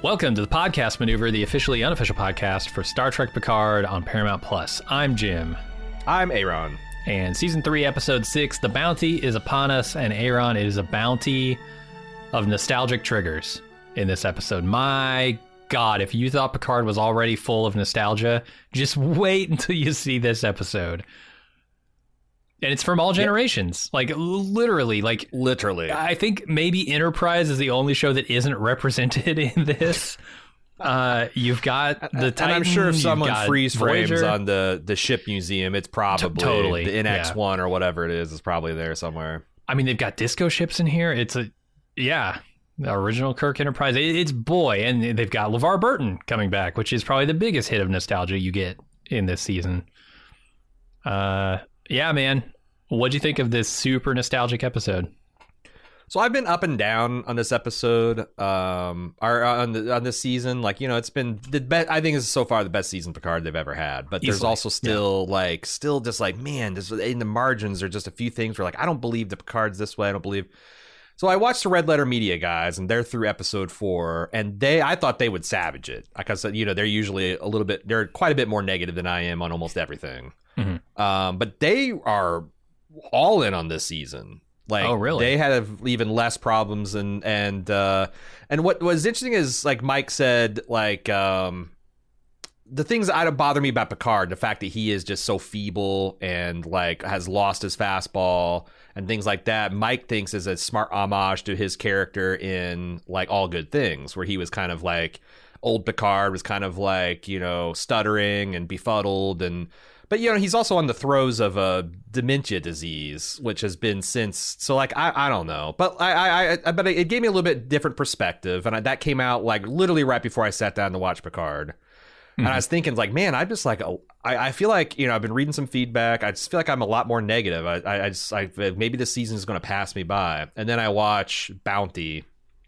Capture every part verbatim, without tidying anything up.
Welcome to the Podcast Maneuver, the officially unofficial podcast for Star Trek Picard on Paramount Plus. I'm Jim. I'm Aaron. And Season three, Episode six, The Bounty is upon us, and Aaron, it is a bounty of nostalgic triggers in this episode. My God, if you thought Picard was already full of nostalgia, just wait until you see this episode. And it's from all generations. Yeah. Like, literally. like Literally. I think maybe Enterprise is the only show that isn't represented in this. Uh, you've got the Titan. And I'm sure if someone freeze frames Voyager. on the, the ship museum, it's probably T- totally. the N X one yeah. or whatever it is is probably there somewhere. I mean, they've got disco ships in here. It's a, yeah, the original Kirk Enterprise. It, it's boy. And they've got LeVar Burton coming back, which is probably the biggest hit of nostalgia you get in this season. Uh, yeah, man. What'd you think of this super nostalgic episode? So I've been up and down on this episode, um, or on the on this season. Like, you know, it's been the best. I think it's so far the best season Picard they've ever had. But there's Easily. also still yeah. like, still just like, man, this, in the margins are just a few things where like, I don't believe the Picard's this way. I don't believe. So I watched the Red Letter Media guys, and they're through episode four, and they, I thought they would savage it. Like I said, you know, they're usually a little bit, they're quite a bit more negative than I am on almost everything. Mm-hmm. Um, but they are all in on this season. Like, oh, really? They had even less problems, and and uh, and what was interesting is, like Mike said, like um, the things that don't bother me about Picard, the fact that he is just so feeble and like has lost his fastball and things like that. Mike thinks is a smart homage to his character in like All Good Things, where he was kind of like old Picard was kind of like, you know, stuttering and befuddled and. But, you know, he's also on the throes of a dementia disease, which has been since. So, like, I, I don't know. But I, I, I, but it gave me a little bit different perspective. And I, that came out, like, literally right before I sat down to watch Picard. Mm-hmm. And I was thinking, like, man, I'm just like, oh, I, I feel like, you know, I've been reading some feedback. I just feel like I'm a lot more negative. I, I, I just, I, maybe this season is going to pass me by. And then I watch Bounty.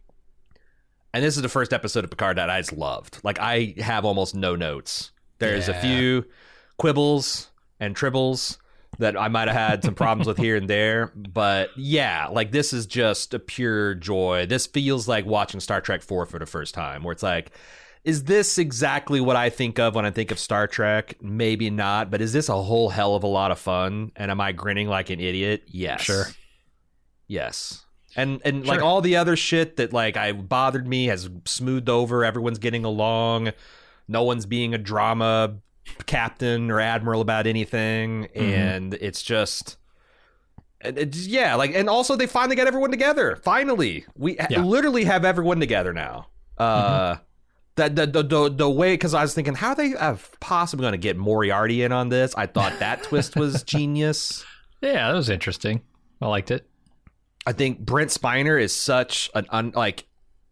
And this is the first episode of Picard that I just loved. Like, I have almost no notes. There's yeah. a few quibbles and tribbles that I might have had some problems with here and there, but yeah, like this is just a pure joy. This feels like watching Star Trek four for the first time, where it's like, is this exactly what I think of when I think of Star Trek? Maybe not, but is this a whole hell of a lot of fun? And am I grinning like an idiot? Yes. Sure. Yes. And and sure. like all the other shit that like I bothered me has smoothed over. Everyone's getting along. No one's being a drama captain or admiral about anything, mm-hmm. and it's just it's, yeah like and also they finally got everyone together. Finally we yeah. literally have everyone together now. uh mm-hmm. that the, the the the way, because I was thinking how are they uh, possibly going to get Moriarty in on this. I thought that twist was genius. Yeah, that was interesting. I liked it. I think Brent Spiner is such an un like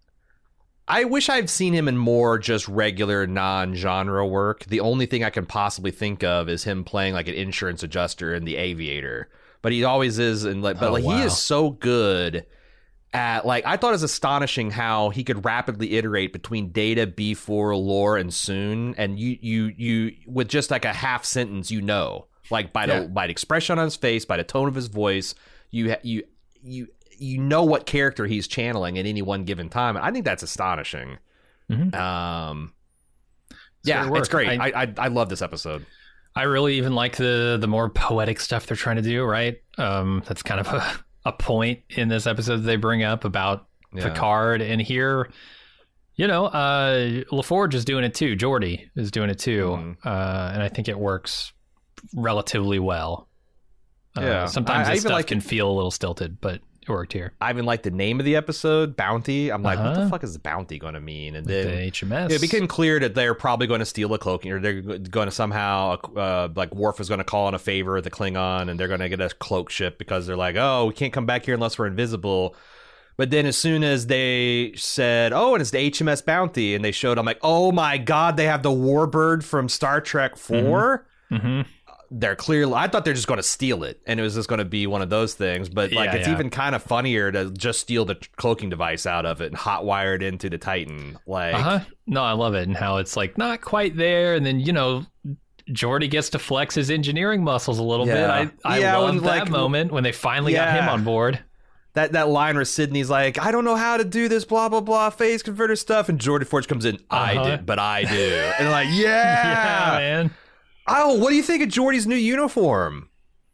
I wish I'd seen him in more just regular non-genre work. The only thing I can possibly think of is him playing like an insurance adjuster in The Aviator. But he always is, and like, but oh, like wow. he is so good at like. I thought it was astonishing how he could rapidly iterate between Data, B four, Lore, and Soon, and you you you with just like a half sentence, you know, like by the yeah. by the expression on his face, by the tone of his voice, you you you. you know what character he's channeling at any one given time. I think that's astonishing. Mm-hmm. Um, yeah, it's great. I, I, I I love this episode. I really even like the the more poetic stuff they're trying to do, right? Um, that's kind of a, a point in this episode that they bring up about yeah. Picard. And here, you know, uh, LaForge is doing it too. Geordi is doing it too. Mm-hmm. Uh, and I think it works relatively well. Uh, yeah. Sometimes I, this I stuff like can it. feel a little stilted, but it worked here. I even like the name of the episode, Bounty. I'm like, uh-huh. what the fuck is Bounty going to mean? And then the H M S. It became clear that they're probably going to steal a cloaking, or they're going to somehow, uh, like Worf is going to call in a favor of the Klingon, and they're going to get a cloak ship because they're like, oh, we can't come back here unless we're invisible. But then as soon as they said, oh, and it's the H M S Bounty, and they showed, I'm like, oh my God, they have the Warbird from Star Trek four? Mm-hmm. Mm-hmm. They're clearly, I thought they're just going to steal it, and it was just going to be one of those things. But like, yeah, it's yeah. even kind of funnier to just steal the cloaking device out of it and hotwire it into the Titan. Like, uh-huh. No, I love it, and how it's like not quite there, and then you know, Geordi gets to flex his engineering muscles a little yeah. bit. I I yeah, love when, that like, moment when they finally yeah. got him on board. that that line where Sydney's like, I don't know how to do this blah blah blah phase converter stuff, and Jordy Forge comes in, I Uh-huh. did, but I do, and like, yeah, Yeah, man. Oh, what do you think of Jordy's new uniform?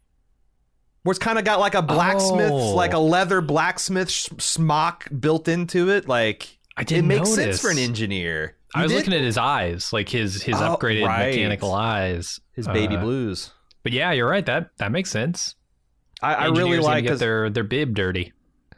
Where it's kind of got like a blacksmith, Oh. like a leather blacksmith sh- smock built into it. Like, I didn't it makes notice. sense for an engineer. I You was did? looking at his eyes, like his his Oh, upgraded right. mechanical eyes. his baby Uh, blues. But yeah, you're right. That that makes sense. I, I Engineers really gonna like get 'cause their their bib dirty.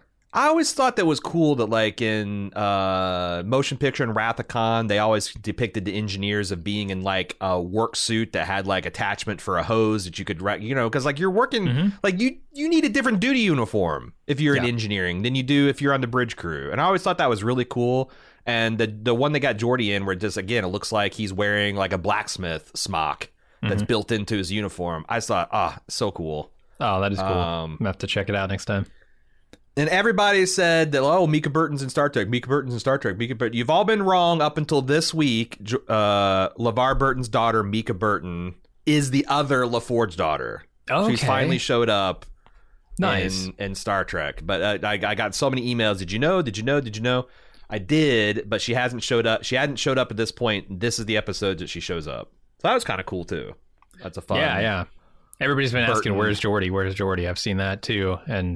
I always thought that was cool that like in uh, motion picture and Wrath of Khan, they always depicted the engineers of being in like a work suit that had like attachment for a hose that you could, re- you know, because like you're working, Mm-hmm. like you you need a different duty uniform if you're in Yeah. engineering than you do if you're on the bridge crew. And I always thought that was really cool. And the the one that got Jordy in, where just again it looks like he's wearing like a blacksmith smock that's Mm-hmm. built into his uniform. I just thought, ah, so cool. Oh, that is cool. Um, I'm gonna have to check it out next time. And everybody said that, oh, Mika Burton's in Star Trek. Mika Burton's in Star Trek. Mika Burton. You've all been wrong up until this week. Jo- Uh, LeVar Burton's daughter, Mika Burton, is the other LaForge's daughter. Okay. She's finally showed up Nice. in, in Star Trek. But uh, I, I got so many emails. Did you know? Did you know? Did you know? I did, but she hasn't showed up. She hadn't showed up at this point. This is the episode that she shows up. So that was kind of cool, too. That's a fun. Yeah, yeah. Everybody's been asking, Burton. "Where's Jordy? Where's Jordy?" I've seen that too, and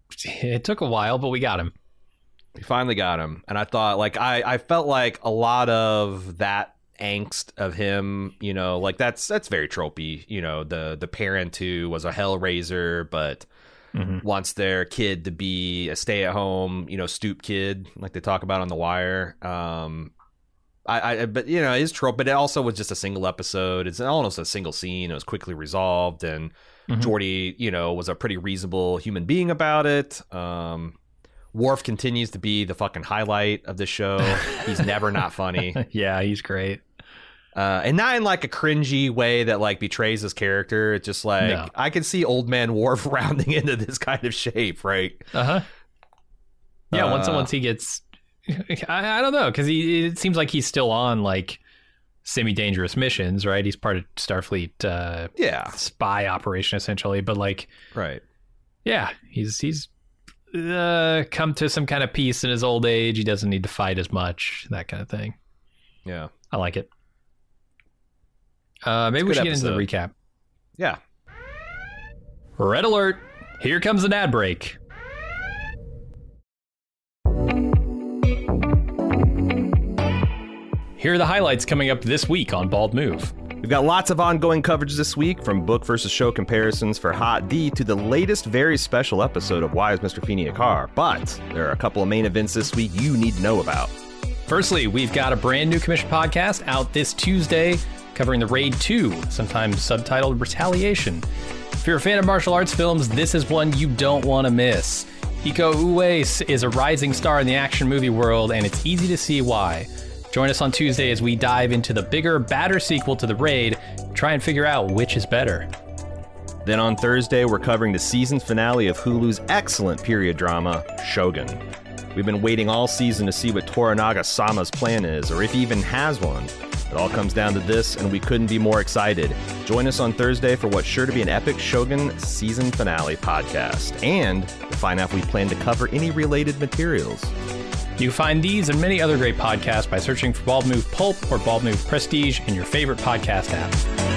it took a while, but we got him. We finally got him, and I thought, like, I, I felt like a lot of that angst of him, you know, like that's that's very tropey, you know, the the parent who was a hellraiser but Mm-hmm. wants their kid to be a stay at home, you know, stoop kid, like they talk about on The Wire. Um, I, I but you know, it is trope, but it also was just a single episode. It's almost a single scene. It was quickly resolved, and Mhm. Jordy, you know, was a pretty reasonable human being about it. Um, Worf continues to be the fucking highlight of the show. He's never not funny. Yeah, he's great. Uh, and not in like a cringy way that like betrays his character. It's just like, No. I can see old man Worf rounding into this kind of shape, right? Uh huh. Yeah, once Uh, once he gets, I, I don't know, because he it seems like he's still on like semi-dangerous missions, right? He's part of Starfleet uh, Yeah, spy operation essentially, but like, right. yeah, he's he's uh, come to some kind of peace in his old age. He doesn't need to fight as much, that kind of thing. Yeah, I like it. Uh, maybe we good should get into the episode. recap. yeah. Red alert! Here comes an ad break. Here are the highlights coming up this week on Bald Move. We've got lots of ongoing coverage this week, from book versus show comparisons for Hot D to the latest very special episode of Why is Mister Feeney a Car? But there are a couple of main events this week you need to know about. Firstly, we've got a brand new commission podcast out this Tuesday covering the Raid two, sometimes subtitled Retaliation. If you're a fan of martial arts films, this is one you don't want to miss. Iko Uwais is a rising star in the action movie world, and it's easy to see why. Join us on Tuesday as we dive into the bigger, badder sequel to The Raid, try and figure out which is better. Then on Thursday, we're covering the season finale of Hulu's excellent period drama, Shogun. We've been waiting all season to see what Toranaga Sama's plan is, or if he even has one. It all comes down to this, and we couldn't be more excited. Join us on Thursday for what's sure to be an epic Shogun season finale podcast, and to find out if we plan to cover any related materials. You can find these and many other great podcasts by searching for Bald Move Pulp or Bald Move Prestige in your favorite podcast app.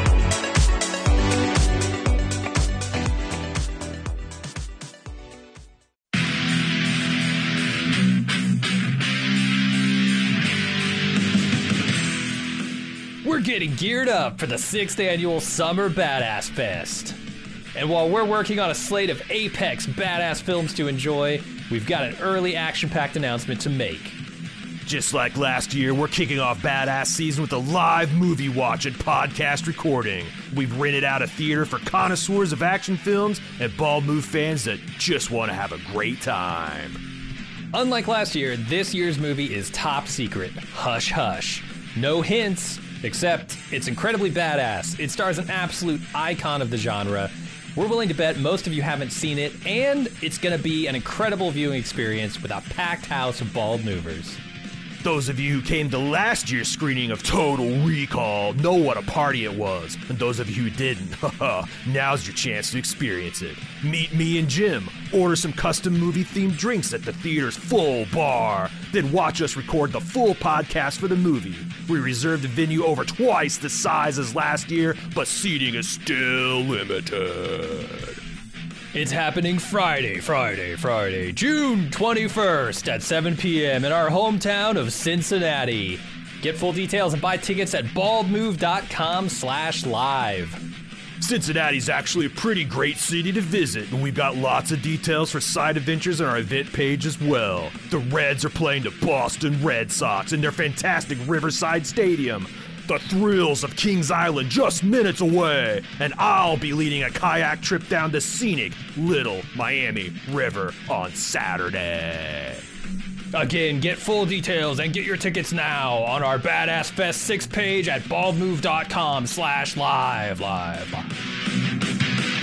We're getting geared up for the sixth annual Summer Badass Fest. And while we're working on a slate of apex badass films to enjoy, we've got an early action-packed announcement to make. Just like last year, we're kicking off Badass Season with a live movie watch and podcast recording. We've rented out a theater for connoisseurs of action films and Bald Move fans that just want to have a great time. Unlike last year, this year's movie is top secret. Hush hush. No hints, except it's incredibly badass. It stars an absolute icon of the genre. We're willing to bet most of you haven't seen it, and it's going to be an incredible viewing experience with a packed house of bald movers. Those of you who came to last year's screening of Total Recall know what a party it was. And those of you who didn't, haha, now's your chance to experience it. Meet me and Jim, order some custom movie-themed drinks at the theater's full bar, then watch us record the full podcast for the movie. We reserved a venue over twice the size as last year, but seating is still limited. It's happening Friday, Friday, Friday, June twenty-first at seven p.m. in our hometown of Cincinnati. Get full details and buy tickets at baldmove.com slash live. Cincinnati's actually a pretty great city to visit, and we've got lots of details for side adventures on our event page as well. The Reds are playing the Boston Red Sox in their fantastic Riverside Stadium. The thrills of Kings Island just minutes away, and I'll be leading a kayak trip down the scenic Little Miami River on Saturday. Again, get full details and get your tickets now on our Badass Fest six page at baldmove.com slash live, live, live.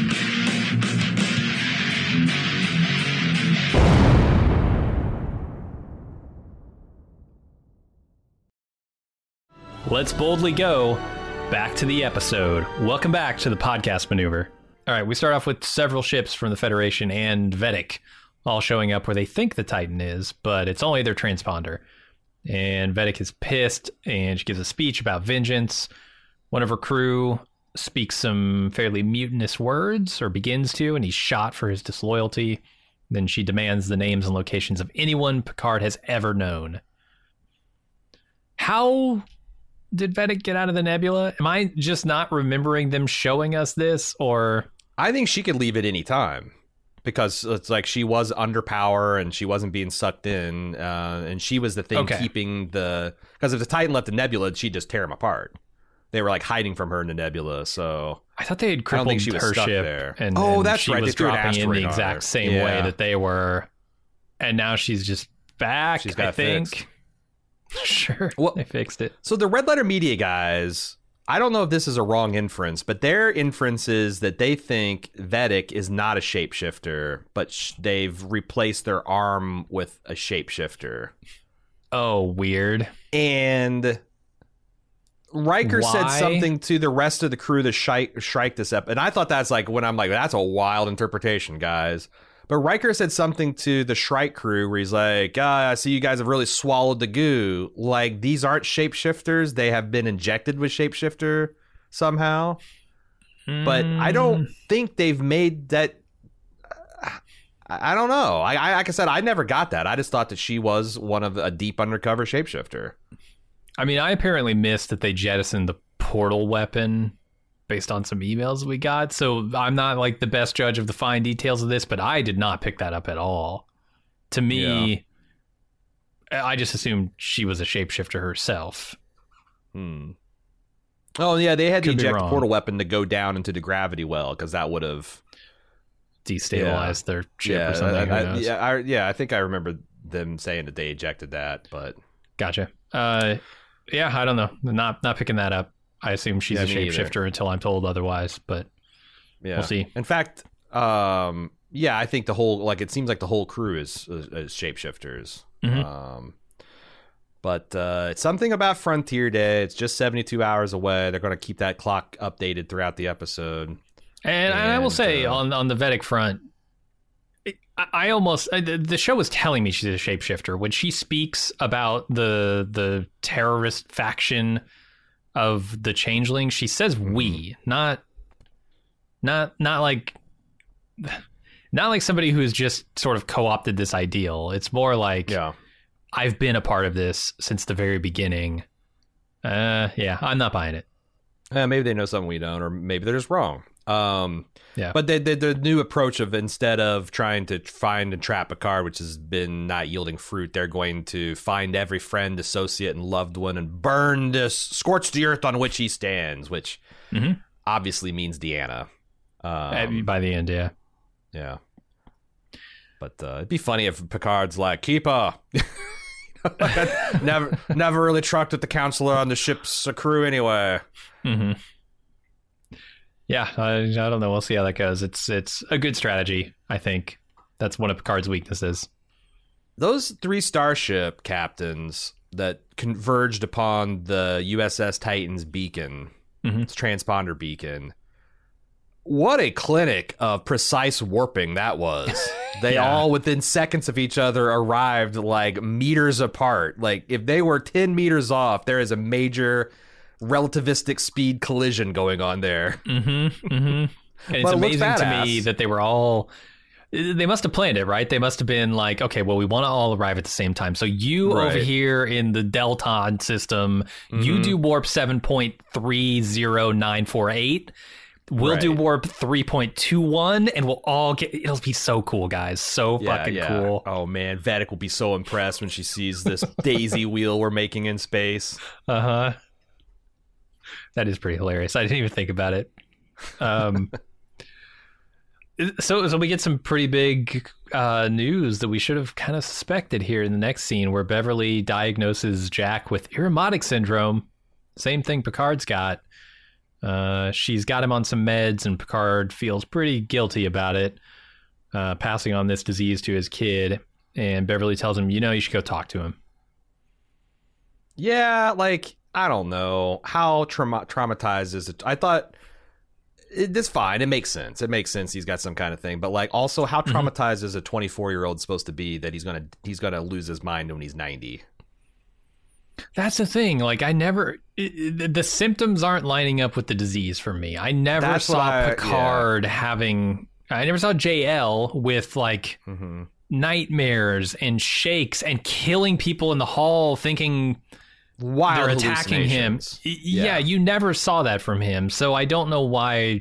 Let's boldly go back to the episode. Welcome back to the podcast maneuver. All right, we start off with several ships from the Federation and Vedic all showing up where they think the Titan is, but it's only their transponder. And Vedic is pissed, and she gives a speech about vengeance. One of her crew speaks some fairly mutinous words, or begins to, and he's shot for his disloyalty. Then she demands the names and locations of anyone Picard has ever known. How did Vedic get out of the nebula? Am I just not remembering them showing us this, or... I think she could leave at any time. Because it's like she was under power and she wasn't being sucked in, uh, and she was the thing okay. keeping the... Because if the Titan left the nebula, she'd just tear them apart. They were like hiding from her in the nebula, so... I thought they had crippled I don't think she was her stuck ship, there. and, oh, and that's she right. was they dropping in the exact her. same yeah. way that they were, and now she's just back, She's got I think. fixed. Sure, well, they fixed it. So the Red Letter Media guys... I don't know if this is a wrong inference, but their inference is that they think Vedic is not a shapeshifter, but sh- they've replaced their arm with a shapeshifter. Oh, weird. And Riker Why? said something to the rest of the crew to Shrike, Shrike this up. And I thought that's like, when I'm like, that's a wild interpretation, guys. But Riker said something to the Shrike crew where he's like, ah, I see you guys have really swallowed the goo. Like, these aren't shapeshifters. They have been injected with shapeshifter somehow. Mm. But I don't think they've made that. I, I don't know. I, I Like I said, I never got that. I just thought that she was one of a deep undercover shapeshifter. I mean, I apparently missed that they jettisoned the portal weapon based on some emails we got, so I'm not like the best judge of the fine details of this, but I did not pick that up at all. To me, yeah. I just assumed she was a shapeshifter herself. Hmm. Oh yeah, they had Could to eject the wrong. portal weapon to go down into the gravity well, because that would have Destabilized yeah. their ship yeah, or something. I, Who I, knows? yeah, I, yeah, I think I remember them saying that they ejected that, but Gotcha. Uh, yeah, I don't know. Not not picking that up. I assume she's Yeah, a me either. shapeshifter until I'm told otherwise, but yeah, we'll see. In fact, um, yeah, I think the whole like it seems like the whole crew is is, is shapeshifters. Mhm. Um, but uh, it's something about Frontier Day. It's just seventy-two hours away. They're going to keep that clock updated throughout the episode. And, and I will And, say uh, on on the Vedic front, it, I, I almost I, the, the show was telling me she's a shapeshifter when she speaks about the the terrorist faction of the Changeling. She says "we," not not not like not like somebody who's just sort of co-opted this ideal. It's more like Yeah. I've been a part of this since the very beginning. Uh, yeah, I'm not buying it. Uh, maybe they know something we don't, or maybe they're just wrong. Um, Yeah. But the, the the new approach of instead of trying to find and trap Picard, which has been not yielding fruit, they're going to find every friend, associate, and loved one and burn this, scorch the earth on which he stands, which Mhm. obviously means Deanna. Uh, Um, By the end, yeah. yeah. But uh, it'd be funny if Picard's like, keep her. never, never really trucked with the counselor on the ship's crew anyway. Mm-hmm. Yeah, I, I don't know. We'll see how that goes. It's it's a good strategy, I think. That's one of Picard's weaknesses. Those three starship captains, that converged upon the U S S Titan's beacon, Mhm. its transponder beacon. What a clinic of precise warping that was. They Yeah. all, within seconds of each other, arrived like meters apart. Like, if they were ten meters off, there is a major relativistic speed collision going on there. Mm-hmm. Mm-hmm. And it's But it looks amazing to me badass. that they were all. They must have planned it, right? They must have been like, okay, well, we want to all arrive at the same time. So you Right. over here in the Delton system, you Mhm. do warp seven point three zero nine four eight. We'll do Right. warp three point two one, and we'll all get. It'll be so cool, guys. So fucking cool. Oh man, Vedic will be so impressed when she sees this daisy wheel we're making in space. Uh huh. That is pretty hilarious. I didn't even think about it. Um. So, so we get some pretty big uh, news that we should have kind of suspected here in the next scene, where Beverly diagnoses Jack with Irumodic syndrome. Same thing Picard's got. Uh, she's got him on some meds, and Picard feels pretty guilty about it, uh, passing on this disease to his kid. And Beverly tells him, you know, you should go talk to him. Yeah, like, I don't know. How trauma- traumatized is it? I thought it, it's fine. It makes sense. It makes sense he's got some kind of thing. But, like, also, how Mm-hmm. traumatized is a twenty-four-year-old supposed to be that he's gonna he's gonna lose his mind when he's ninety? That's the thing. Like, I never, it, it- the symptoms aren't lining up with the disease for me. I never That's what saw I- Picard having, I never saw J L with like Mm-hmm. nightmares and shakes and killing people in the hall thinking Wild they're attacking him. hallucinations. Y- Yeah. Yeah. you never saw that from him. So I don't know why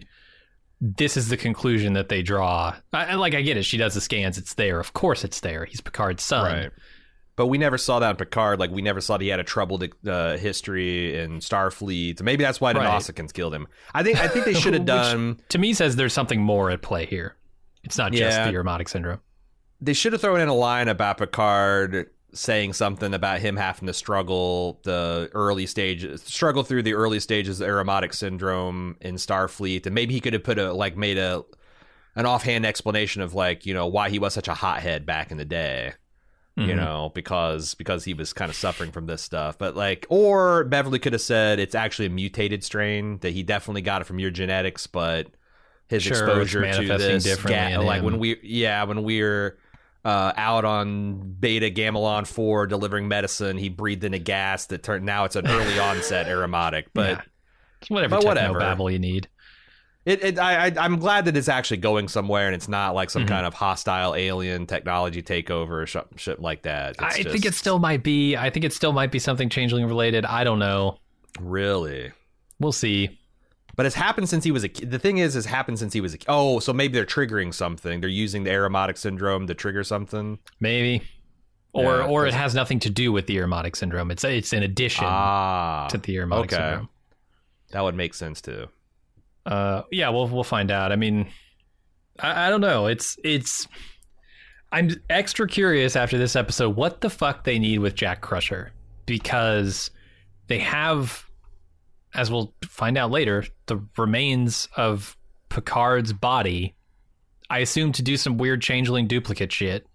this is the conclusion that they draw. I, I- like, I get it. She does the scans. It's there. Of course it's there. He's Picard's son. Right. But we never saw that in Picard. Like, we never saw that he had a troubled uh, history in Starfleet. Maybe that's why the Right. Nausicaans killed him. I think I think they should have Which, done. To me, says there's something more at play here. It's not just Yeah. the Irumodic syndrome. They should have thrown in a line about Picard saying something about him having to struggle the early stages, struggle through the early stages of Irumodic syndrome in Starfleet, and maybe he could have put a like made a an offhand explanation of like you know why he was such a hothead back in the day. You Mhm. know, because because he was kind of suffering from this stuff. But like, or Beverly could have said it's actually a mutated strain, that he definitely got it from your genetics, but his Sure, it's exposure to manifesting this, differently ga- in like him. when we, yeah, when we were uh, out on Beta Gamelon four delivering medicine, he breathed in a gas that turned, now it's an early onset aromatic. But Yeah. Whatever but techno whatever. babble you need. It, it I, I, I'm glad that it's actually going somewhere and it's not like some Mhm. kind of hostile alien technology takeover or shit, shit like that. It's I think it just- still might be. I think it still might be something changeling related. I don't know. Really. We'll see. But it's happened since he was a kid. The thing is, it's happened since he was a kid. Oh, so maybe they're triggering something. They're using the Aromatic syndrome to trigger something. Maybe. Or Yeah, or it 'cause- has nothing to do with the Irumodic syndrome. It's it's an addition Ah, to the Irumodic okay. syndrome. That would make sense too. Uh, yeah, we'll we'll find out. I mean, I, I don't know. It's it's. I'm extra curious after this episode what the fuck they need with Jack Crusher, because they have, as we'll find out later, the remains of Picard's body. I assume to do some weird changeling duplicate shit,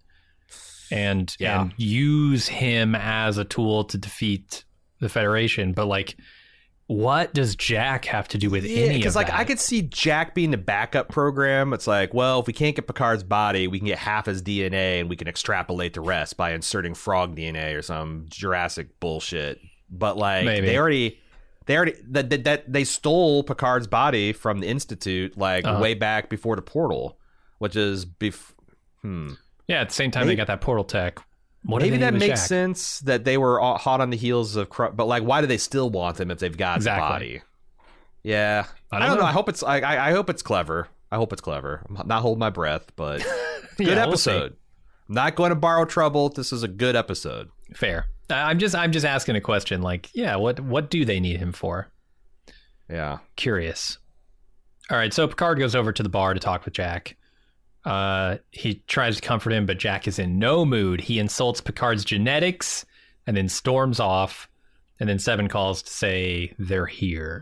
and Yeah. and use him as a tool to defeat the Federation. But like, what does Jack have to do with any of because like that? I could see Jack being the backup program. It's like, well, if we can't get Picard's body, we can get half his D N A and we can extrapolate the rest by inserting frog D N A or some Jurassic bullshit. But like, Maybe. they already, they already that, that that they stole Picard's body from the Institute like Uh-huh. way back before the portal, which is bef- hmm. Yeah, at the same time Maybe- they got that portal tech. What do Maybe they that need with makes Jack? sense that they were all hot on the heels of, Cru- but like, why do they still want him if they've got Exactly. the body? Yeah, I I don't don't, know. know. I hope it's. I, I I hope it's clever. I hope it's clever. I'm not holding my breath, but good Yeah, we'll see. episode. I'm not going to borrow trouble. This is a good episode. Fair. I'm just I'm just asking a question. Like, yeah, what what do they need him for? Yeah. Curious. All right, so Picard goes over to the bar to talk with Jack. Uh, he tries to comfort him, but Jack is in no mood. He insults Picard's genetics and then storms off. And then Seven calls to say they're here.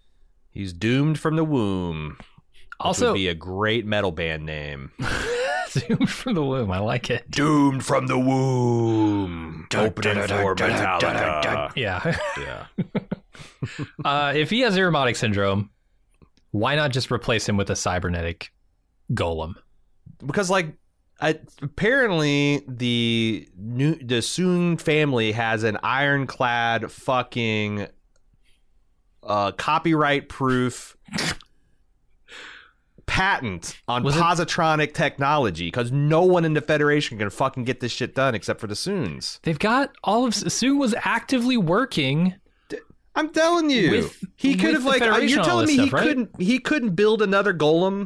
He's doomed from the womb. Which Also, would be a great metal band name. Zoomed from the womb. I like it. Doomed from the womb. Opening for Metallica. Yeah. Yeah. uh, if he has Irumodic syndrome, why not just replace him with a cybernetic golem? Because like I, apparently the new the Soong family has an ironclad fucking uh, copyright proof patent on Was it- positronic technology, because no one in the Federation can fucking get this shit done except for the Soongs. They've got all of Soong was actively working. I'm telling you, With- he could with have the like. Federation You're and all telling this me he stuff, right? couldn't. He couldn't build another golem.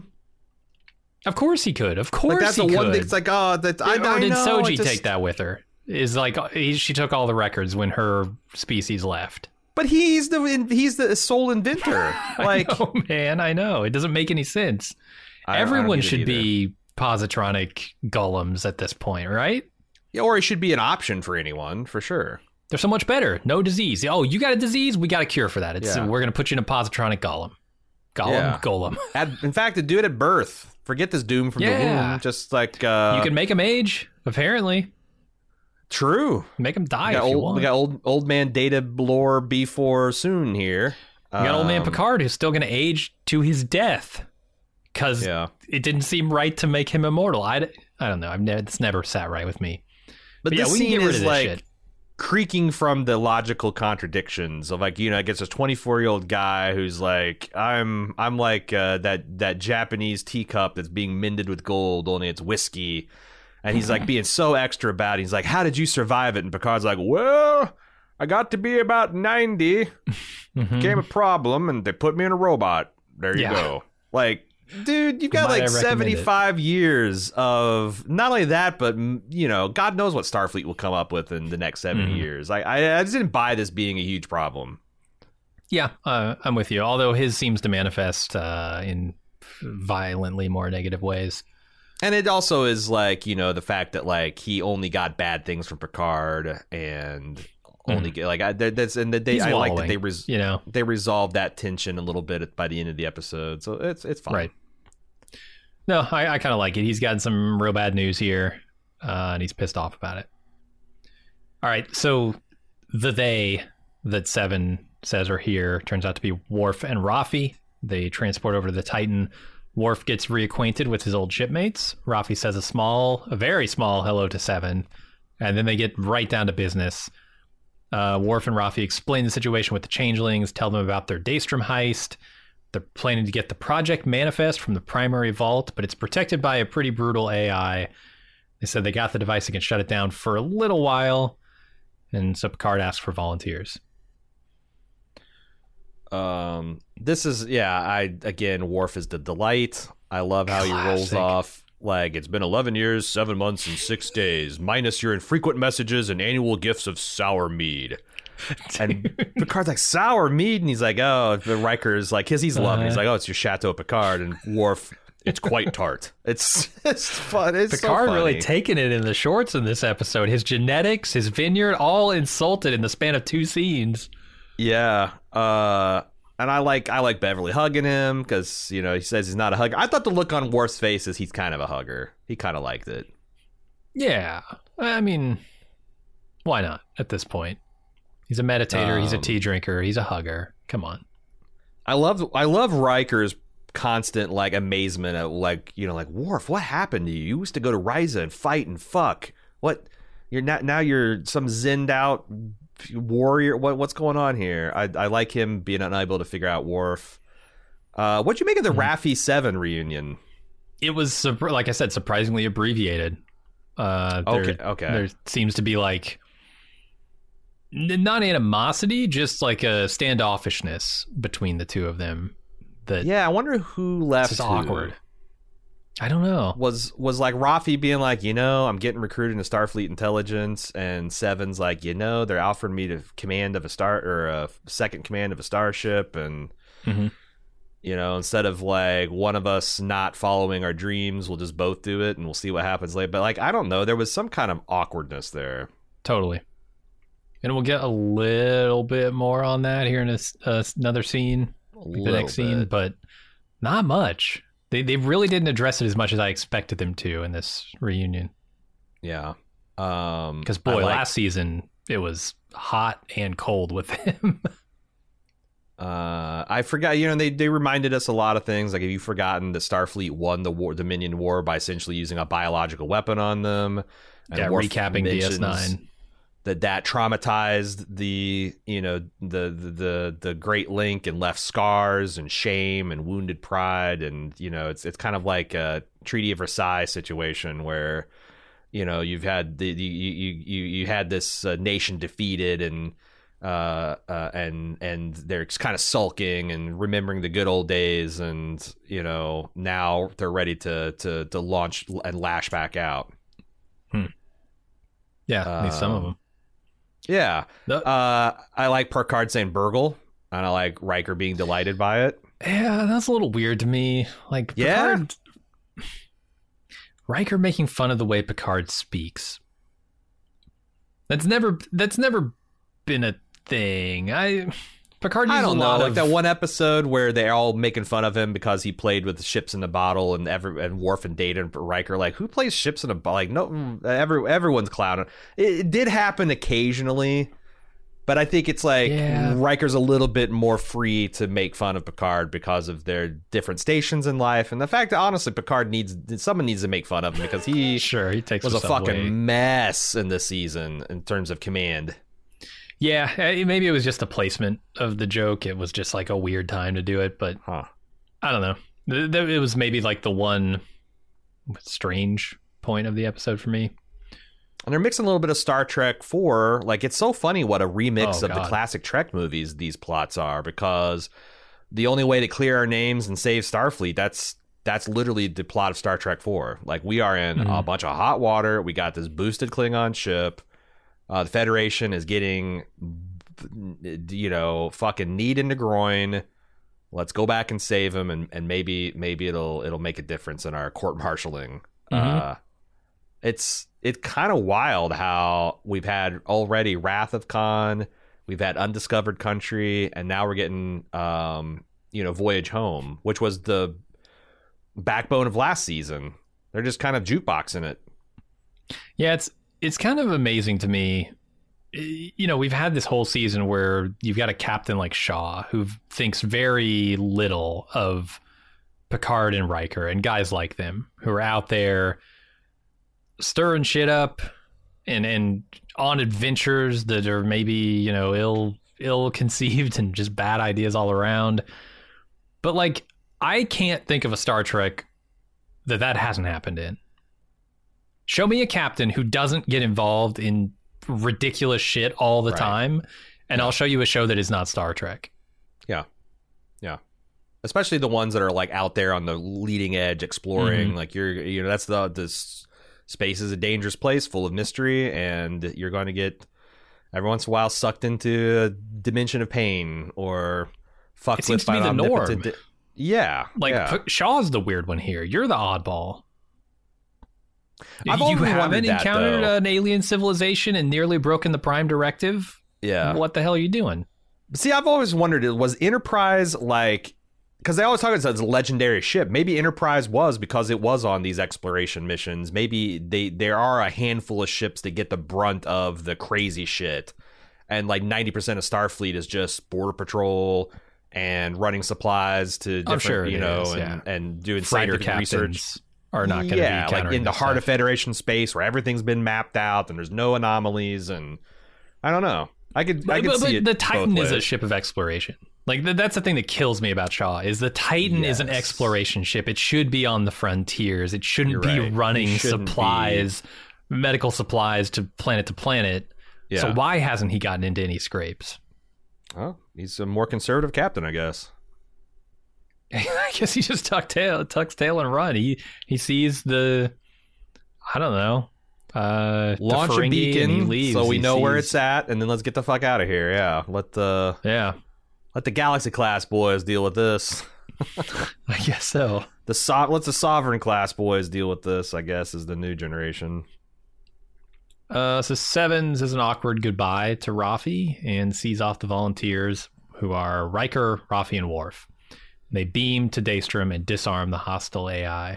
Of course he could. Of course Like that's he the could. one thing. It's like, oh, that I, or I did know, Soji it just- take that with her? Is like he, she took all the records when her species left. But he's the he's the sole inventor. Like, Oh man, I know. It doesn't make any sense. I- I don't Everyone get it should either. be positronic golems at this point, right? Yeah, or it should be an option for anyone, for sure. They're so much better. No disease. Oh, you got a disease? We got a cure for that. It's Yeah. we're gonna put you in a positronic golem. Golem, Yeah. golem. At, in fact, to do it at birth. Forget this doom from the Yeah. womb. Just like uh, you can make him age. Apparently, true. make him die We if got, you old, want. we got old old man Data Lore B four soon here. You got old man Um, Picard who's still gonna age to his death because Yeah, it didn't seem right to make him immortal. I, I don't know. I've never, it's never sat right with me. but, But yeah, this we can scene get rid is of this like shit. creaking from the logical contradictions of like, you know, I guess a twenty-four year old guy who's like, I'm I'm like uh, that that Japanese teacup that's being mended with gold, only it's whiskey, and he's like being so extra about it. He's like, how did you survive it? And Picard's like, well, I got to be about ninety, Mhm. became a problem, and they put me in a robot. There you Yeah. go. Like, dude, you've got Might I like recommend it? seventy-five years of not only that, but mm, you know, God knows what Starfleet will come up with in the next seventy Mhm. years. I, I, I just didn't buy this being a huge problem. Yeah, uh, I'm with you. Although his seems to manifest uh, in violently more negative ways. And it also is like, you know, the fact that like he only got bad things from Picard and only get like I, that- that's and that they He's I like that wallowing, they res- You know, they resolved that tension a little bit by the end of the episode, so it's it's fine. right. No, I, I kind of like it. He's gotten some real bad news here, uh, and he's pissed off about it. All right, so the they that Seven says are here turns out to be Worf and Rafi. They transport over to the Titan. Worf gets reacquainted with his old shipmates. Rafi says a small, a very small hello to Seven, and then they get right down to business. Uh, Worf and Rafi explain the situation with the changelings, tell them about their Daystrom heist. They're planning to get the project manifest from the primary vault, but it's protected by a pretty brutal A I. They said they got the device and can shut it down for a little while. And so Picard asks for volunteers. Um, this is yeah. I again, Worf is the delight. I love how he rolls Classic. off like it's been eleven years, seven months, and six days, minus your infrequent messages and annual gifts of sour mead. And Picard's like, sour mead, and he's like, oh, the Riker's like, because he's loving. He's Uh-huh. like, oh, it's your Chateau Picard, and Worf, it's quite tart. It's it's fun. It's so Picard really funny. taking it in the shorts in this episode. His genetics, his vineyard, all insulted in the span of two scenes. Yeah. Uh, and I like I like Beverly hugging him because, you know, he says he's not a hugger. I thought the look on Worf's face is he's kind of a hugger. He kind of liked it. Yeah. I mean, why not at this point? He's a meditator. he's a Um, tea drinker. He's a hugger. Come on. I love I love Riker's constant like amazement at like, you know, like, Worf, what happened to you? You used to go to Ryza and fight and fuck. What? You're not now you're some zenned out warrior. What what's going on here? I I like him being unable to figure out Worf. Uh, what'd you make of the Mhm. Raffi Seven reunion? It was, surpri- like I said, surprisingly abbreviated. Uh, there, Okay, okay. There seems to be like n- not animosity, just like a standoffishness between the two of them. That Yeah, I wonder who left. it's just who. awkward. I don't know. Was was like Rafi being like, you know, I'm getting recruited into Starfleet intelligence, and Seven's like, you know, they're offering me the command of a star or a second command of a starship, and Mhm. you know, instead of like one of us not following our dreams, we'll just both do it, and we'll see what happens later. But like, I don't know, there was some kind of awkwardness there. Totally. And we'll get a little bit more on that here in a s uh, another scene, A like the little next scene, bit. but not much. They they really didn't address it as much as I expected them to in this reunion. Yeah. Um, Because, boy, like, last season, it was hot and cold with him. uh, I forgot, you know, they, they reminded us a lot of things. Like, have you forgotten that Starfleet won the war, Dominion War by essentially using a biological weapon on them? And yeah, Worf recapping D S nine. That that traumatized the, you know, the, the the the Great Link and left scars and shame and wounded pride. And, you know, it's it's kind of like a Treaty of Versailles situation where, you know, you've had the, the you you you had this uh, nation defeated and uh, uh and and they're kind of sulking and remembering the good old days, and, you know, now they're ready to to to launch and lash back out. Hmm. Yeah, at least some of them. Yeah. The- Uh, I like Picard saying Burgle, and I like Riker being delighted by it. Yeah, that's a little weird to me. Like, Yeah? Picard, Riker making fun of the way Picard speaks. That's never that's never been a thing. I Picard uses I don't a know, lot like of that one episode where they're all making fun of him because he played with ships in a bottle, and every and Worf and Data and Riker like, who plays ships in a bottle? Like, no, every everyone's clowning. It, it did happen occasionally, but I think it's like Yeah. Riker's a little bit more free to make fun of Picard because of their different stations in life, and the fact that honestly Picard needs someone needs to make fun of him because he Sure, he takes was a himself fucking way. mess in this season in terms of command. Yeah, eh, maybe it was just a placement of the joke. It was just like a weird time to do it, but Huh. I don't know. Th- th- It was maybe like the one strange point of the episode for me. And they're mixing a little bit of Star Trek four. Like, it's so funny what a remix Oh, of the God. classic Trek movies these plots are, because the only way to clear our names and save Starfleet, that's that's literally the plot of Star Trek four. Like, we are in Mhm. a bunch of hot water. We got this boosted Klingon ship. Uh, the Federation is getting, you know, fucking kneed in the groin. Let's go back and save him, and, and maybe maybe it'll it'll make a difference in our court martialing. Mhm. Uh, it's it's kind of wild how we've had already Wrath of Khan, we've had Undiscovered Country, and now we're getting um, you know, Voyage Home, which was the backbone of last season. They're just kind of jukeboxing it. Yeah, it's it's kind of amazing to me. You know, we've had this whole season where you've got a captain like Shaw who thinks very little of Picard and Riker and guys like them who are out there stirring shit up and and on adventures that are maybe, you know, ill ill conceived and just bad ideas all around. But like, I can't think of a Star Trek that that hasn't happened in. Show me a captain who doesn't get involved in ridiculous shit all the Right. time, and I'll show you a show that is not Star Trek. Yeah. Yeah. Especially the ones that are like out there on the leading edge exploring. Mhm. Like, you're, you know, that's the, this space is a dangerous place full of mystery, and you're going to get every once in a while sucked into a dimension of pain or fucked It seems with to by be an the norm. omnipotent di- yeah. Like, yeah. P- Shaw's the weird one here. You're the oddball. I've you always haven't wondered that, encountered though. an alien civilization and nearly broken the Prime Directive? yeah. What the hell are you doing? See, I've always wondered, was Enterprise like, because they always talk about it as a legendary ship. Maybe Enterprise was because it was on these exploration missions. Maybe they there are a handful of ships that get the brunt of the crazy shit, and like ninety percent of Starfleet is just border patrol and running supplies to different, I'm sure it you know, is, and, yeah. and doing Freighter scientific research. captains are not going to Yeah, be like countering in the this heart of stuff. Federation space where everything's been mapped out and there's no anomalies, and I don't know. I could, I But, could but, see but it the both Titan is a ways. ship of exploration. Like th- that's the thing that kills me about Shaw is the Titan is an Yes. exploration ship. It should be on the frontiers. It shouldn't You're be right. running It shouldn't supplies, medical supplies to planet to planet. Yeah. So why hasn't he gotten into any scrapes? Well, he's a more conservative captain, I guess. I guess he just tuck tail, tucks tail and run. He he sees the, I don't know, uh, the Launch a Ferengi and he beacon leaves. so we He know where sees- it's at, and then let's get the fuck out of here. Yeah, let the Yeah, let the Galaxy class boys deal with this. I guess so. The so- let the Sovereign class boys deal with this. I guess is the new generation. Uh, so Sevens is an awkward goodbye to Rafi and sees off the volunteers, who are Riker, Rafi, and Worf. They beam to Daystrom and disarm the hostile A I.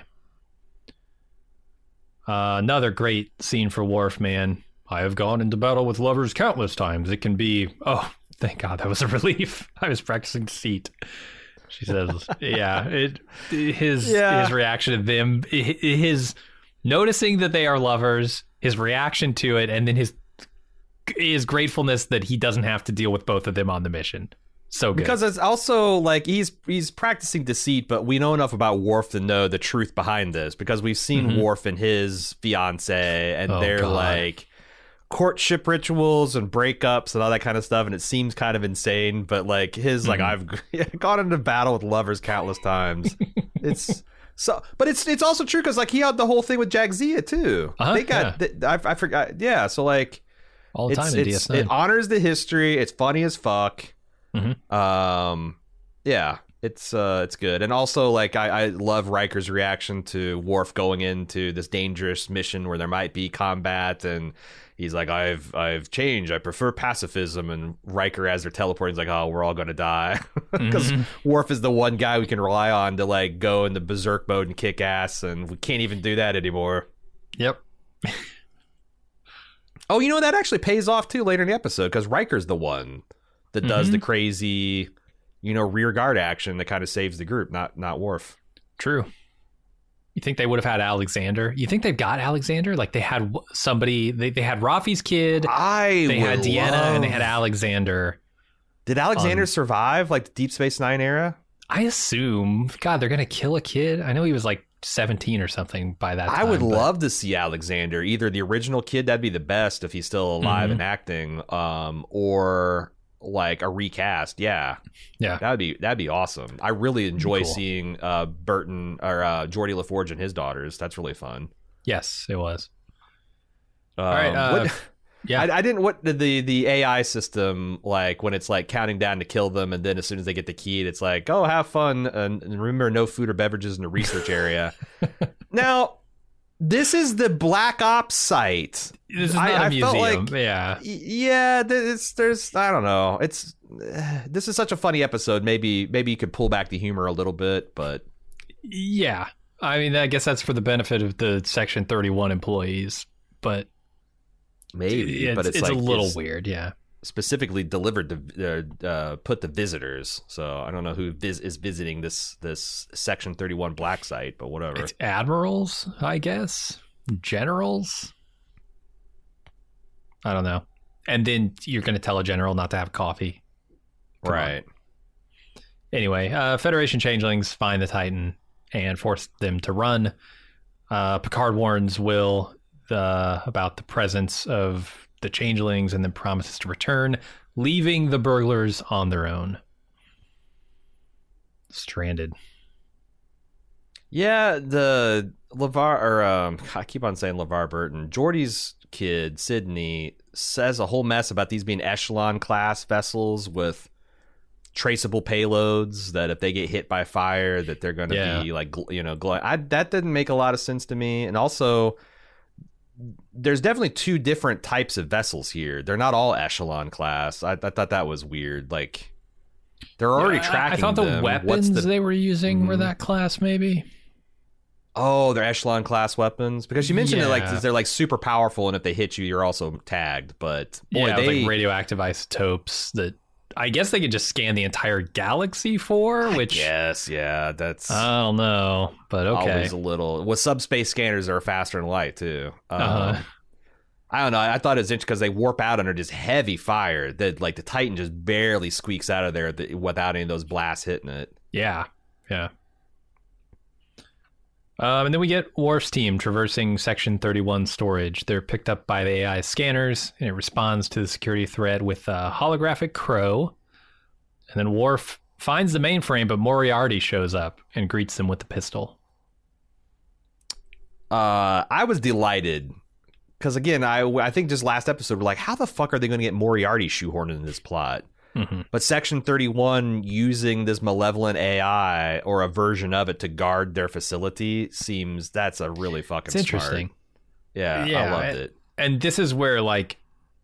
Uh, another great scene for Worf, man. I have gone into battle with lovers countless times. It can be... Oh, thank God, that was a relief. I was practicing deceit. She says, yeah, it, his yeah. his reaction to them, his noticing that they are lovers, his reaction to it, and then his his gratefulness that he doesn't have to deal with both of them on the mission. So good. Because it's also like he's he's practicing deceit, but we know enough about Worf to know the truth behind this, because we've seen mm-hmm. Worf and his fiance, and oh, they're God. like courtship rituals and breakups and all that kind of stuff, and it seems kind of insane, but like his mm-hmm. like I've gone into battle with lovers countless times. It's so, but it's it's also true because like he had the whole thing with Jagzia too. Uh-huh, they got yeah. I, I forgot yeah so like all the time in D S nine. It honors the history. It's funny as fuck. Mm-hmm. Um yeah it's uh it's good. And also like I, I love Riker's reaction to Worf going into this dangerous mission where there might be combat, and he's like, I've I've changed. I prefer pacifism. And Riker, as they're teleporting, is like, oh, we're all going to die. Because mm-hmm. Worf is the one guy we can rely on to like go into berserk mode and kick ass. And we can't even do that anymore. Yep. Oh, you know, that actually pays off too later in the episode, because Riker's the one that does mm-hmm. the crazy, you know, rear guard action that kind of saves the group, not not Worf. True. You think they would have had Alexander? You think they've got Alexander? Like they had somebody, they, they had Rafi's kid. I They had Deanna love... and they had Alexander. Did Alexander um, survive like the Deep Space Nine era? I assume. God, they're going to kill a kid? I know he was like seventeen or something by that time. I would but... love to see Alexander. Either the original kid, that'd be the best if he's still alive mm-hmm. and acting, um, or like a recast. Yeah. Yeah. That'd be that'd be awesome. I really enjoy cool. seeing uh Burton or uh Geordi LaForge and his daughters. That's really fun. Yes, it was. Um, All right. Uh, what, yeah. I, I didn't what the the A I system, like when it's like counting down to kill them, and then as soon as they get the key, it's like, oh, have fun, and, and remember, no food or beverages in the research area. Now, this is the Black Ops site. This is not I, a I museum. Felt like, yeah. Yeah, it's, there's, I don't know. It's, uh, this is such a funny episode. Maybe, maybe you could pull back the humor a little bit, but. Yeah. I mean, I guess that's for the benefit of the Section thirty-one employees, but. Maybe, it's, but it's, it's like, a little it's weird. Yeah. Specifically delivered to uh, uh, put the visitors. So I don't know who vis- is visiting this, this Section thirty-one black site, but whatever. It's admirals, I guess. Generals. I don't know. And then you're going to tell a general not to have coffee. Come right. on. Anyway, uh, Federation changelings find the Titan and force them to run. Uh, Picard warns Will the, about the presence of the changelings and then promises to return, leaving the burglars on their own. Stranded. Yeah, the LeVar, or um, I keep on saying LeVar Burton. Geordi's kid, Sydney, says a whole mess about these being Echelon class vessels with traceable payloads, that if they get hit by fire, that they're going to yeah. be like, you know, gl- I, that didn't make a lot of sense to me. And also, there's definitely two different types of vessels here. They're not all Echelon class. I, I thought that was weird. Like, they're already yeah, tracking I thought them. the weapons the... they were using mm-hmm. were that class, maybe. Oh, they're Echelon class weapons? Because you mentioned yeah. it like they're like super powerful, and if they hit you, you're also tagged. But boy, yeah, they like radioactive isotopes that I guess they could just scan the entire galaxy for. Which yes, yeah, that's I don't know, but okay, always a little. Well, subspace scanners are faster than light too. Um, uh-huh. I don't know. I thought it was interesting because they warp out under just heavy fire. That like the Titan just barely squeaks out of there without any of those blasts hitting it. Yeah, yeah. Um, and then we get Worf's team traversing Section thirty-one storage. They're picked up by the A I scanners, and it responds to the security threat with a holographic crow. And then Worf finds the mainframe, but Moriarty shows up and greets them with the pistol. Uh, I was delighted. Because, again, I, I think just last episode, we're like, how the fuck are they going to get Moriarty shoehorned into this plot? Mm-hmm. But Section thirty-one using this malevolent A I or a version of it to guard their facility seems that's a really fucking it's interesting. Smart. Yeah, yeah, I loved and, it. And this is where, like,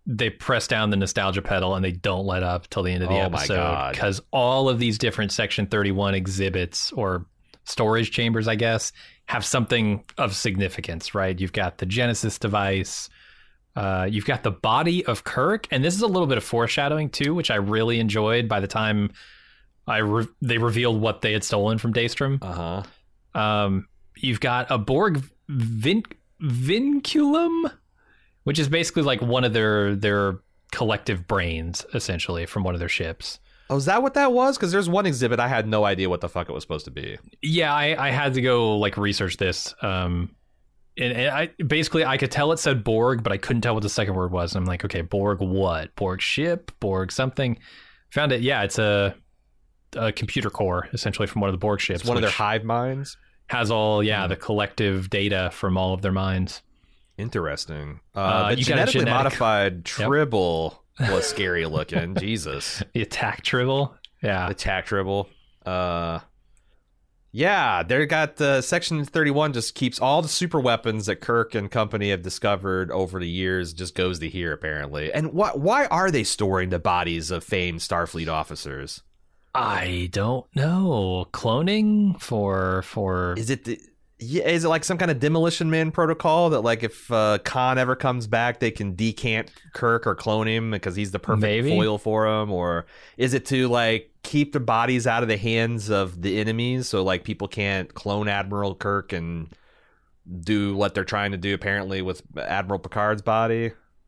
they press down the nostalgia pedal and they don't let up till the end of the Oh my episode God. because all of these different Section thirty-one exhibits or storage chambers, I guess, have something of significance, right? You've got the Genesis device, uh, you've got the body of Kirk, and this is a little bit of foreshadowing too, which I really enjoyed. By the time I re- they revealed what they had stolen from Daystrom, Uh huh. um, you've got a Borg vin- vinculum, which is basically like one of their their collective brains, essentially, from one of their ships. Oh, is that what that was? Because there's one exhibit I had no idea what the fuck it was supposed to be. Yeah, I, I had to go like research this. Um, and, and I basically I could tell it said Borg, but I couldn't tell what the second word was. And I'm like, okay, Borg what? Borg ship? Borg something? Found it. Yeah, it's a, a computer core, essentially, from one of the Borg ships. It's one of their which hive minds. has all yeah Hmm. the collective data from all of their minds. Interesting. Uh, Uh, the you got a genetically genetic- modified Tribble was scary looking. Jesus. The attack Tribble. Yeah. Attack Tribble. Uh, yeah, they got uh, Section thirty-one just keeps all the super weapons that Kirk and company have discovered over the years, just goes to here, apparently. And why, why are they storing the bodies of famed Starfleet officers? I don't know. Cloning for for Is it the, yeah, is it like some kind of Demolition Man protocol that, like, if uh, Khan ever comes back, they can decant Kirk or clone him because he's the perfect Maybe. foil for him? Or is it to, like, keep the bodies out of the hands of the enemies so, like, people can't clone Admiral Kirk and do what they're trying to do apparently with Admiral Picard's body?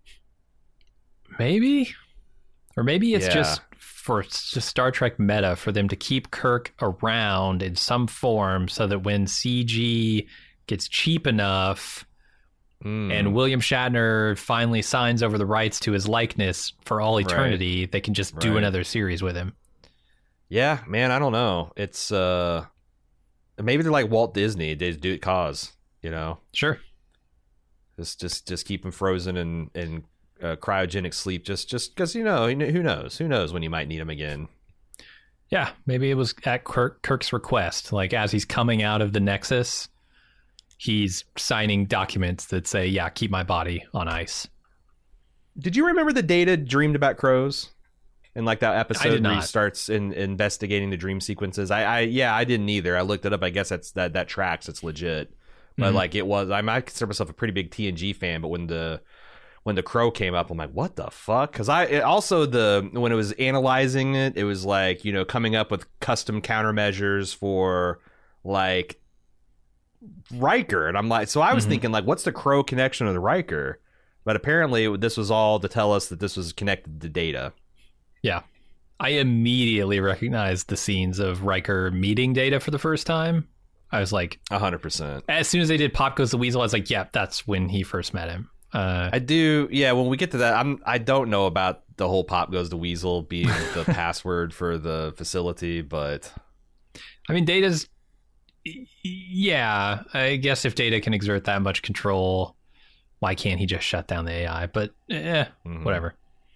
maybe, or maybe it's Yeah. just for it's just Star Trek meta for them to keep Kirk around in some form so that when C G gets cheap enough Mm. and William Shatner finally signs over the rights to his likeness for all eternity, they can just do Right. another series with him. Yeah, man, I don't know. It's uh maybe they're like Walt Disney. They just do it cause, you know. Sure. Just, just, just keep him frozen in in uh, cryogenic sleep. Just, just because you know, who knows? Who knows when you might need him again? Yeah, maybe it was at Kirk, Kirk's request. Like as he's coming out of the Nexus, he's signing documents that say, "Yeah, keep my body on ice." Did you remember the Data dreamed about crows? In like that episode did where he not. starts in investigating the dream sequences. I, I, yeah, I didn't either. I looked it up. I guess that's that that tracks. It's legit. But Mhm. like it was, I might consider myself a pretty big T N G fan. But when the when the crow came up, I'm like, what the fuck? Because I it also the when it was analyzing it, it was like, you know, coming up with custom countermeasures for like Riker, and I'm like, so I was Mhm. thinking like, what's the crow connection to the Riker? But apparently, this was all to tell us that this was connected to Data. Yeah. I immediately recognized the scenes of Riker meeting Data for the first time. I was like, A hundred percent. as soon as they did Pop Goes the Weasel, I was like, yeah, that's when he first met him. Uh, I do, yeah. When we get to that, I'm I don't know about the whole "Pop Goes the Weasel" being the password for the facility, but I mean, Data's, yeah, I guess if Data can exert that much control, why can't he just shut down the A I? But eh, Mhm. whatever.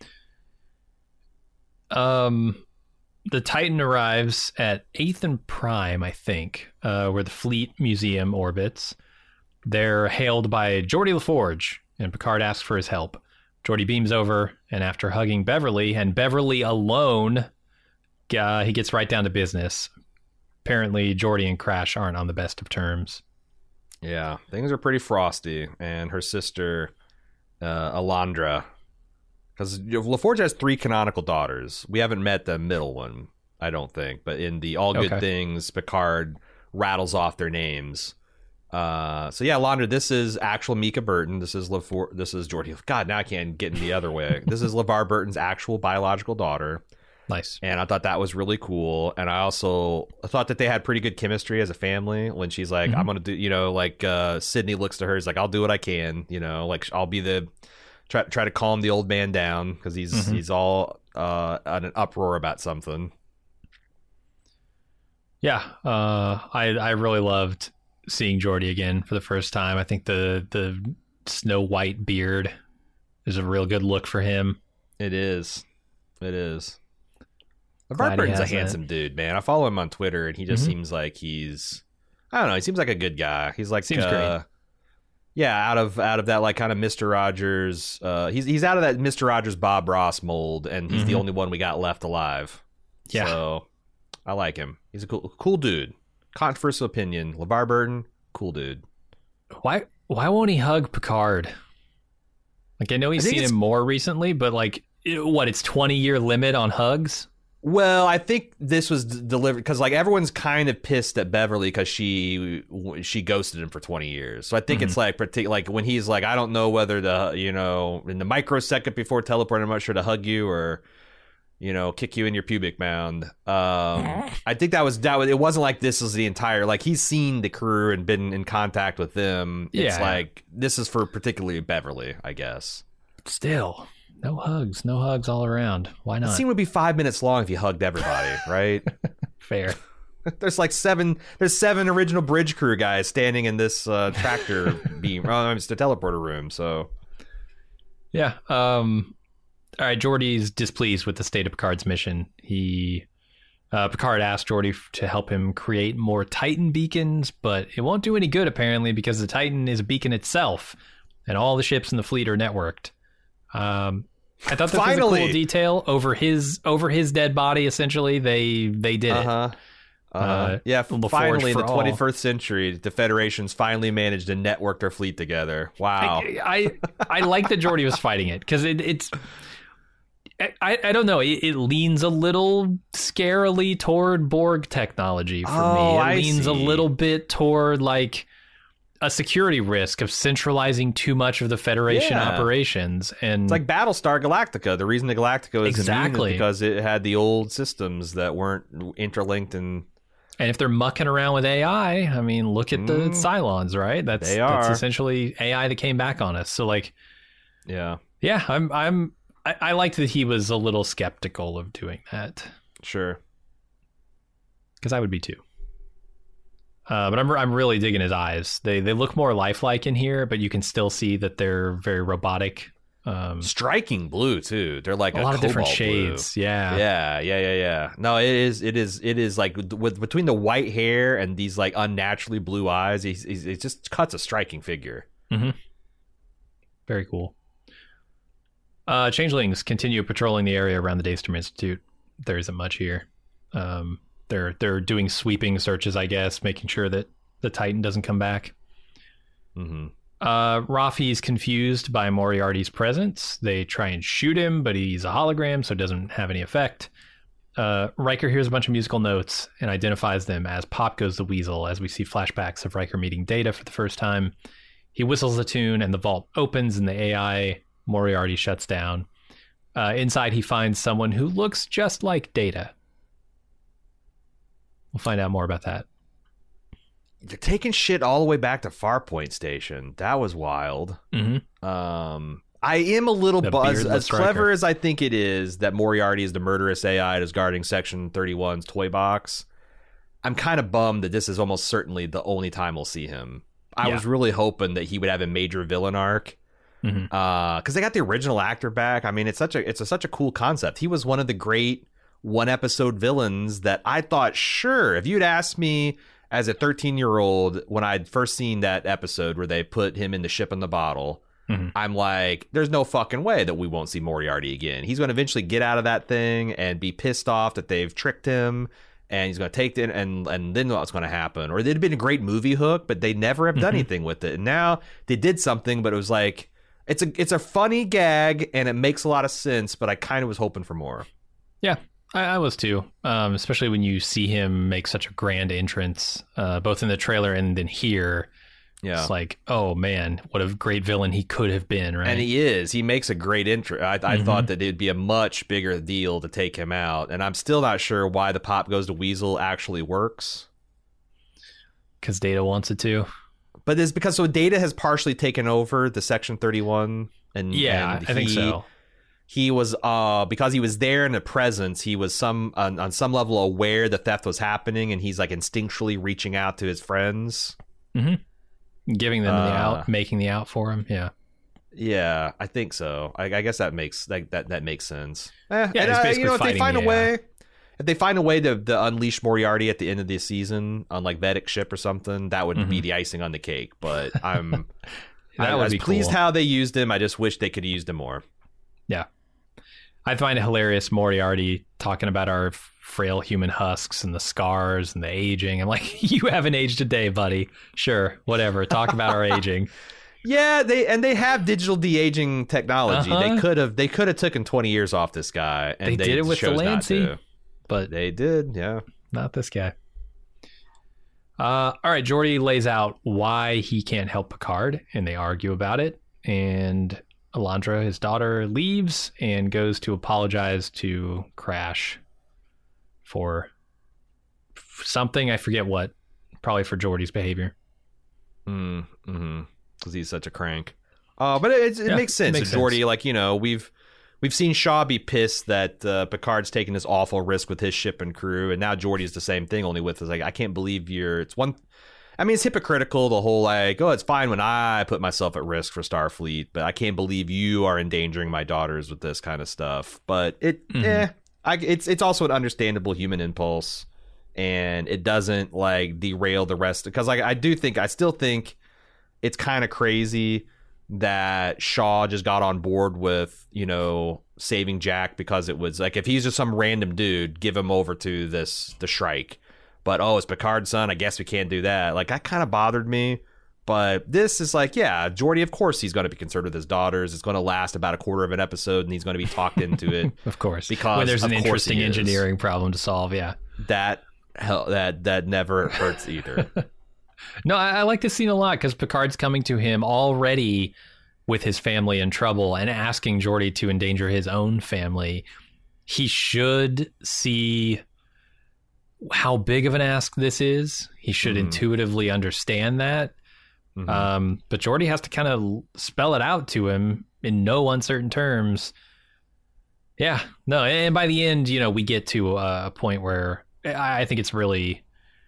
Um, the Titan arrives at eighth and Prime, I think, uh, where the Fleet Museum orbits. They're hailed by Geordi LaForge, and Picard asks for his help. Geordi beams over, and after hugging Beverly, and Beverly alone, uh, he gets right down to business. Apparently, Geordi and Crash aren't on the best of terms. yeah, things are pretty frosty. And her sister, uh, Alondra, because LaForge has three canonical daughters. We haven't met the middle one, I don't think, but in the All Good Okay. Things, Picard rattles off their names. Uh, so yeah, Alondra, this is actual Mika Burton. This is LaForge. This is Geordi. God, now I can't get in the other way. This is LeVar Burton's actual biological daughter. Nice. And I thought that was really cool. And I also thought that they had pretty good chemistry as a family when she's like, Mhm. I'm going to do, you know, like uh, Sydney looks to her, he's like, I'll do what I can, you know, like I'll be the, try, try to calm the old man down because he's, Mhm. he's all uh, in an uproar about something. Yeah, uh, I I really loved seeing Geordi again for the first time. I think the the snow white beard is a real good look for him. It is. It is. Glad LeVar he Burton's a has that. handsome dude, man. I follow him on Twitter and he just Mhm. seems like he's, I don't know, he seems like a good guy. He's like, Seems uh, great. Yeah, out of out of that like kind of Mister Rogers. Uh, he's he's out of that Mister Rogers Bob Ross mold, and he's mm-hmm. the only one we got left alive. Yeah, so I like him. He's a cool cool dude. Controversial opinion. LeVar Burton, cool dude. Why why won't he hug Picard? Like I know he's I seen him more recently, but like it, what? It's twenty year limit on hugs. Well, I think this was d- delivered because like everyone's kind of pissed at Beverly because she she ghosted him for twenty years. So I think mm-hmm. it's like partic- like when he's like, I don't know whether to, you know, in the microsecond before teleporting, I'm not sure to hug you or, you know, kick you in your pubic mound. Um, I think that was that was, it wasn't like this was the entire, like he's seen the crew and been in contact with them. It's yeah. like this is for particularly Beverly, I guess. Still. No hugs, no hugs all around. Why not? The scene would be five minutes long if you hugged everybody, right? Fair. There's like seven. There's seven original bridge crew guys standing in this uh, tractor beam. Oh, it's the teleporter room. So, yeah. Um. All right. Geordi's displeased with the state of Picard's mission. He, uh, Picard asked Geordi to help him create more Titan beacons, but it won't do any good apparently because the Titan is a beacon itself, and all the ships in the fleet are networked. Um. I thought this Finally. was a cool detail over his over his dead body. Essentially, they they did uh-huh. it. Uh, Uh, yeah, finally in the all. twenty-first century, the Federation's finally managed to network their fleet together. Wow. I I, I like that Geordi was fighting it because it, it's. I, I don't know. It, it leans a little scarily toward Borg technology for oh, me. It I leans see. a little bit toward like a security risk of centralizing too much of the Federation yeah. operations. And it's like Battlestar Galactica. The reason the Galactica is exactly immune is because it had the old systems that weren't interlinked. And and if they're mucking around with A I, I mean, look at the mm, Cylons, right? That's they are. that's essentially A I that came back on us. So like, yeah, yeah, I'm I'm I, I liked that he was a little skeptical of doing that. Sure, because I would be too. Uh, but I'm I'm really digging his eyes. They they look more lifelike in here, but you can still see that they're very robotic. Um, Striking blue too. They're like a, a lot of different cobalt shades. blue. Yeah, yeah, yeah, yeah, yeah. No, it is, it is, it is like with between the white hair and these like unnaturally blue eyes, he's, he's it just cuts a striking figure. Mm-hmm. Very cool. Uh, changelings continue patrolling the area around the Daystrom Institute. There isn't much here. Um, They're they're doing sweeping searches, I guess, making sure that the Titan doesn't come back. Mm-hmm. Uh, Rafi's confused by Moriarty's presence. They try and shoot him, but he's a hologram, so it doesn't have any effect. Uh, Riker hears a bunch of musical notes and identifies them as Pop Goes the Weasel, as we see flashbacks of Riker meeting Data for the first time. He whistles a tune, and the vault opens, and the A I Moriarty shuts down. Uh, inside, he finds someone who looks just like Data. We'll find out more about that. They're taking shit all the way back to Farpoint Station. That was wild. Mm-hmm. Um, I am a little The buzzed. beardless As clever Riker. as I think it is that Moriarty is the murderous A I that is guarding Section thirty-one's toy box, I'm kind of bummed that this is almost certainly the only time we'll see him. I Yeah. was really hoping that he would have a major villain arc. Mm-hmm. Uh, because they got the original actor back. I mean, it's such a it's a, such a cool concept. He was one of the great one episode villains that I thought, sure, if you'd asked me as a thirteen year old when I'd first seen that episode where they put him in the ship in the bottle, Mm-hmm. I'm like, there's no fucking way that we won't see Moriarty again. He's going to eventually get out of that thing and be pissed off that they've tricked him, and he's going to take it, and and then what's going to happen? Or it'd have been a great movie hook, but they never have done Mm-hmm. anything with it. And now they did something, but it was like, it's a it's a funny gag and it makes a lot of sense, but I kind of was hoping for more. Yeah, I, I was too. Um, especially when you see him make such a grand entrance, uh, both in the trailer and then here. Yeah. It's like, oh man, what a great villain he could have been, right? And he is. He makes a great intro. I, I Mhm. thought that it'd be a much bigger deal to take him out. And I'm still not sure why the Pop Goes to Weasel actually works. Because Data wants it to. But it's because so Data has partially taken over the Section thirty-one. And Yeah, and I think he- so. He was, uh, because he was there in the presence, he was some on, on some level aware the theft was happening, and he's like instinctually reaching out to his friends. Mm-hmm. Giving them the Uh, out, making the out for him. Yeah. Yeah, I think so. I, I guess that makes like that that makes sense. Eh, Yeah, and, he's uh, basically you know, if they fighting find a the way, if they find a way to, to unleash Moriarty at the end of the season on like Vedek's ship or something, that would be Mhm. the icing on the cake. But I'm That I, would I was be pleased cool. how they used him. I just wish they could have used him more. Yeah. I find it hilarious Moriarty talking about our frail human husks and the scars and the aging. I'm like, you haven't aged a day, buddy. Sure, whatever. Talk about our aging. Yeah, they and they have digital de-aging technology. Uh-huh. They could have they could have taken twenty years off this guy, and They they, did it with chose not Delancey. to. But They did, yeah. not this guy. Uh, all right, Geordi lays out why he can't help Picard, and they argue about it. And Alondra, his daughter, leaves and goes to apologize to Crash for something. I forget what. Probably for Geordi's behavior. Mm, mm-hmm. Because he's such a crank. Uh, but it, it Yeah, makes sense. makes Geordi, sense. like, you know, we've we've seen Shaw be pissed that uh, Picard's taking this awful risk with his ship and crew, and now Geordi's the same thing, only with, like, I can't believe you're... It's one... I mean, it's hypocritical, the whole, like, oh, it's fine when I put myself at risk for Starfleet, but I can't believe you are endangering my daughters with this kind of stuff. But it, Mhm. eh, I, it's it's also an understandable human impulse, and it doesn't, like, derail the rest. Because, like, I do think, I still think it's kind of crazy that Shaw just got on board with, you know, saving Jack because it was, like, if he's just some random dude, give him over to this, the Shrike. But, oh, it's Picard's son. I guess we can't do that. Like, that kind of bothered me. But this is like, yeah, Geordi, of course he's going to be concerned with his daughters. It's going to last about a quarter of an episode, and he's going to be talked into it. Of course. Because when there's of an course interesting he is. engineering problem to solve, yeah. That hell, that that never hurts either. No, I, I like this scene a lot because Picard's coming to him already with his family in trouble and asking Geordi to endanger his own family. He should see how big of an ask this is. He should Mhm. intuitively understand that. Mhm. Um, but Geordi has to kind of spell it out to him in no uncertain terms. Yeah, no, and by the end, you know, we get to a point where I I think it's really,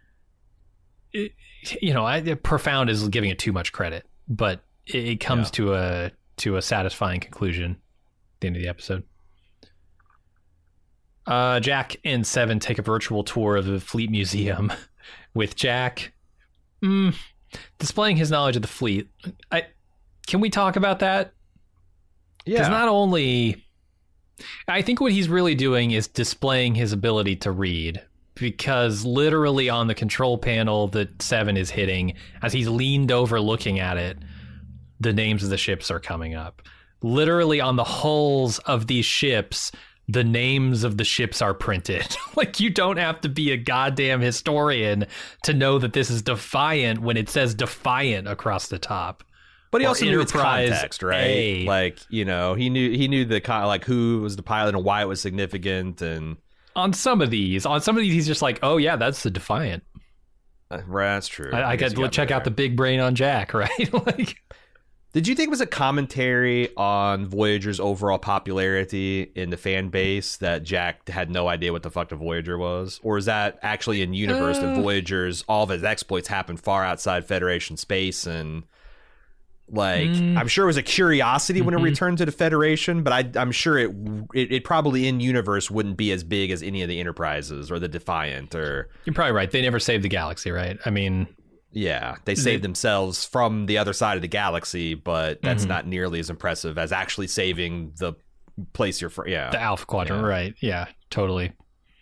it, you know, I, profound is giving it too much credit, but it, it comes Yeah. to a to a satisfying conclusion at the end of the episode. Uh, Jack and Seven take a virtual tour of the Fleet Museum with Jack mm, displaying his knowledge of the fleet. I can we talk about that? Because yeah. not only, I think what he's really doing is displaying his ability to read, because literally on the control panel that Seven is hitting, as he's leaned over looking at it, the names of the ships are coming up. Literally on the hulls of these ships, the names of the ships are printed. Like, you don't have to be a goddamn historian to know that this is Defiant when it says Defiant across the top. But he Or also knew its Enterprise context, right? A. Like, you know, he knew he knew the kind, like, who was the pilot and why it was significant, and On some of these, on some of these, he's just like, oh yeah, that's the Defiant. uh, right, that's true. I, I guess got you to check me out the there. big brain on Jack, right? Like, Did you think it was a commentary on Voyager's overall popularity in the fan base that Jack had no idea what the fuck the Voyager was? Or is that actually in universe Uh. that Voyager's, all of its exploits happened far outside Federation space, and like, Mm. I'm sure it was a curiosity when Mhm. it returned to the Federation, but I, I'm sure it, it it probably in universe wouldn't be as big as any of the Enterprises or the Defiant, or you're probably right. They never saved the galaxy, right? I mean, yeah, they They- saved themselves from the other side of the galaxy, but that's Mhm. not nearly as impressive as actually saving the place you're from. Yeah, the Alpha Quadrant, Yeah. right? Yeah, totally.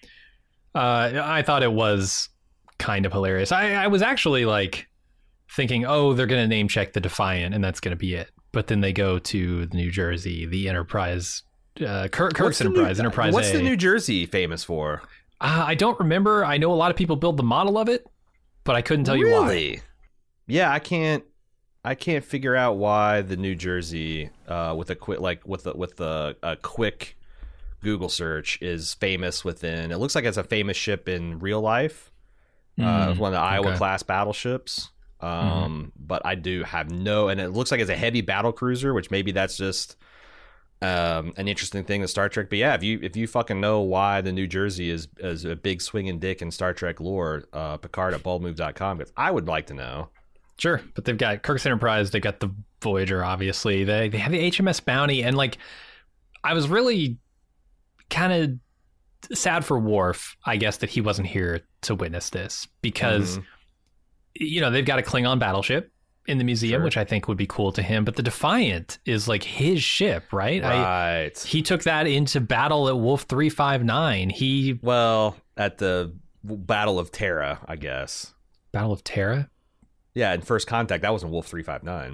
Uh, I thought it was kind of hilarious. I, I was actually like thinking, oh, they're going to name check the Defiant, and that's going to be it. But then they go to the New Jersey, the Enterprise, uh, Kirk, What's Kirk's the Enterprise, New, Enterprise What's A. the New Jersey famous for? Uh, I don't remember. I know a lot of people build the model of it, but I couldn't tell you why. Really? Yeah, I can't. I can't figure out why the New Jersey, uh, with a quick like with a, with a, a quick Google search, is famous within. It looks like it's a famous ship in real life. Uh, Mm, it's one of the Iowa okay. class battleships. Um, but I do have no, and it looks like it's a heavy battle cruiser, which maybe that's just um an interesting thing with Star Trek. But yeah, if you if you fucking know why the New Jersey is is a big swinging dick in Star Trek lore, uh, Picard at bald move dot com, because I would like to know. Sure, but they've got Kirk's Enterprise, they got the Voyager, obviously. They they have the H M S Bounty, and like, I was really kind of sad for Worf, I guess, that he wasn't here to witness this, because Mhm. you know, they've got a Klingon battleship, in the museum, Sure. which I think would be cool to him. But the Defiant is like his ship, right? I, Right. he took that into battle at Wolf three five nine. He Well, at the Battle of Terra, I guess. Battle of Terra. Yeah, in First Contact, that was in Wolf three five nine.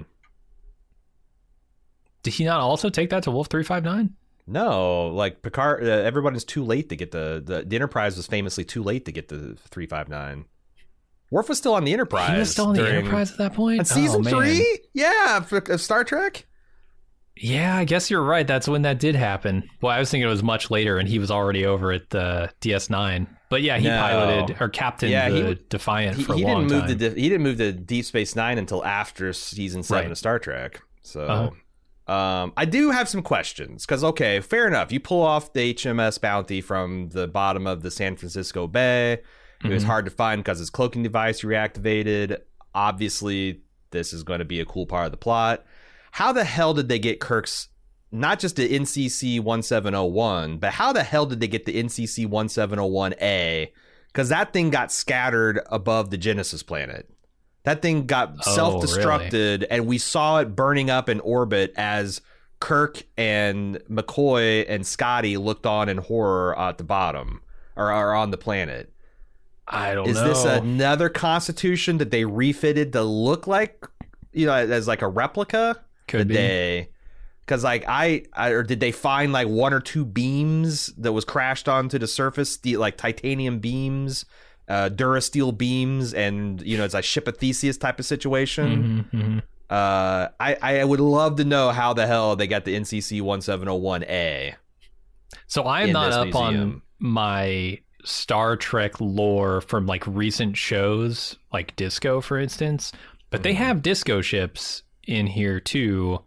Did he not also take that to Wolf three five nine? No, like Picard, uh, everyone is too late to get the, the the Enterprise was famously too late to get the three five nine. Worf was still on the Enterprise. He was still on the during- Enterprise at that point. on season Oh, man. three. Yeah, for, of Star Trek. Yeah, I guess you're right. That's when that did happen. Well, I was thinking it was much later, and he was already over at the D S nine. But yeah, he No. piloted or captained Yeah, he the w- Defiant He, for a he long didn't move time. the he didn't move to Deep Space Nine until after season seven Right. of Star Trek. So. Uh-huh. Um, I do have some questions because, okay, fair enough. You pull off the H M S Bounty from the bottom of the San Francisco Bay. It was Mhm. hard to find because his cloaking device reactivated. Obviously, this is going to be a cool part of the plot. How the hell did they get Kirk's, not just the N C C seventeen oh one, but how the hell did they get the N C C seventeen oh one A? Because that thing got scattered above the Genesis planet. That thing got Oh, self-destructed, and we saw it burning up in orbit as Kirk and McCoy and Scotty looked on in horror at the bottom, or, or on the planet. I don't Is know. this another Constitution that they refitted to look like, you know, as like a replica? Could be. They, because like I, I, or did they find like one or two beams that was crashed onto the surface, the, like titanium beams? Uh, Durasteel beams, and you know it's a ship of Theseus type of situation. Mhm, mhm. Uh, I I would love to know how the hell they got the N C C seventeen oh one A. So I'm in not this up on museum. my Star Trek lore from like recent shows, like Disco, for instance. But they Mhm. have Disco ships in here too.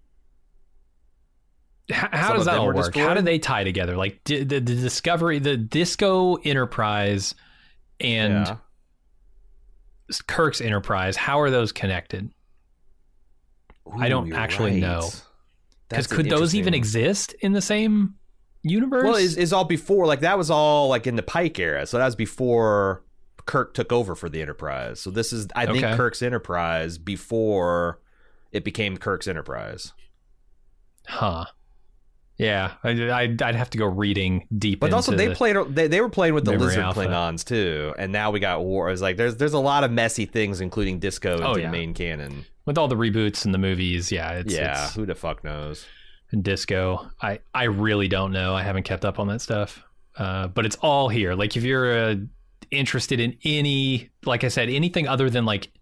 H- how Some does of that them all were work? How destroyed? do they tie together? Like di- the, the Discovery, the Disco Enterprise, and Yeah. Kirk's Enterprise. How are those connected? I don't Ooh, you're actually right. know. Because That's could those even interesting. exist in the same universe? Well, is is all before, like that was all like in the Pike era, so that was before Kirk took over for the Enterprise. So this is, I think, Okay. Kirk's Enterprise before it became Kirk's Enterprise. Huh. Yeah, I, I'd, I'd have to go reading deep But into also, they the- played. They, they were playing with the Memory lizard Alpha. Klingons too, and now we got war. It's like there's there's a lot of messy things, including Disco, into Oh, the yeah. main canon. with all the reboots and the movies. Yeah, it's, yeah, it's who the fuck knows? Disco. I, I really don't know. I haven't kept up on that stuff. Uh, but it's all here. Like if you're uh, interested in any, like I said, anything other than like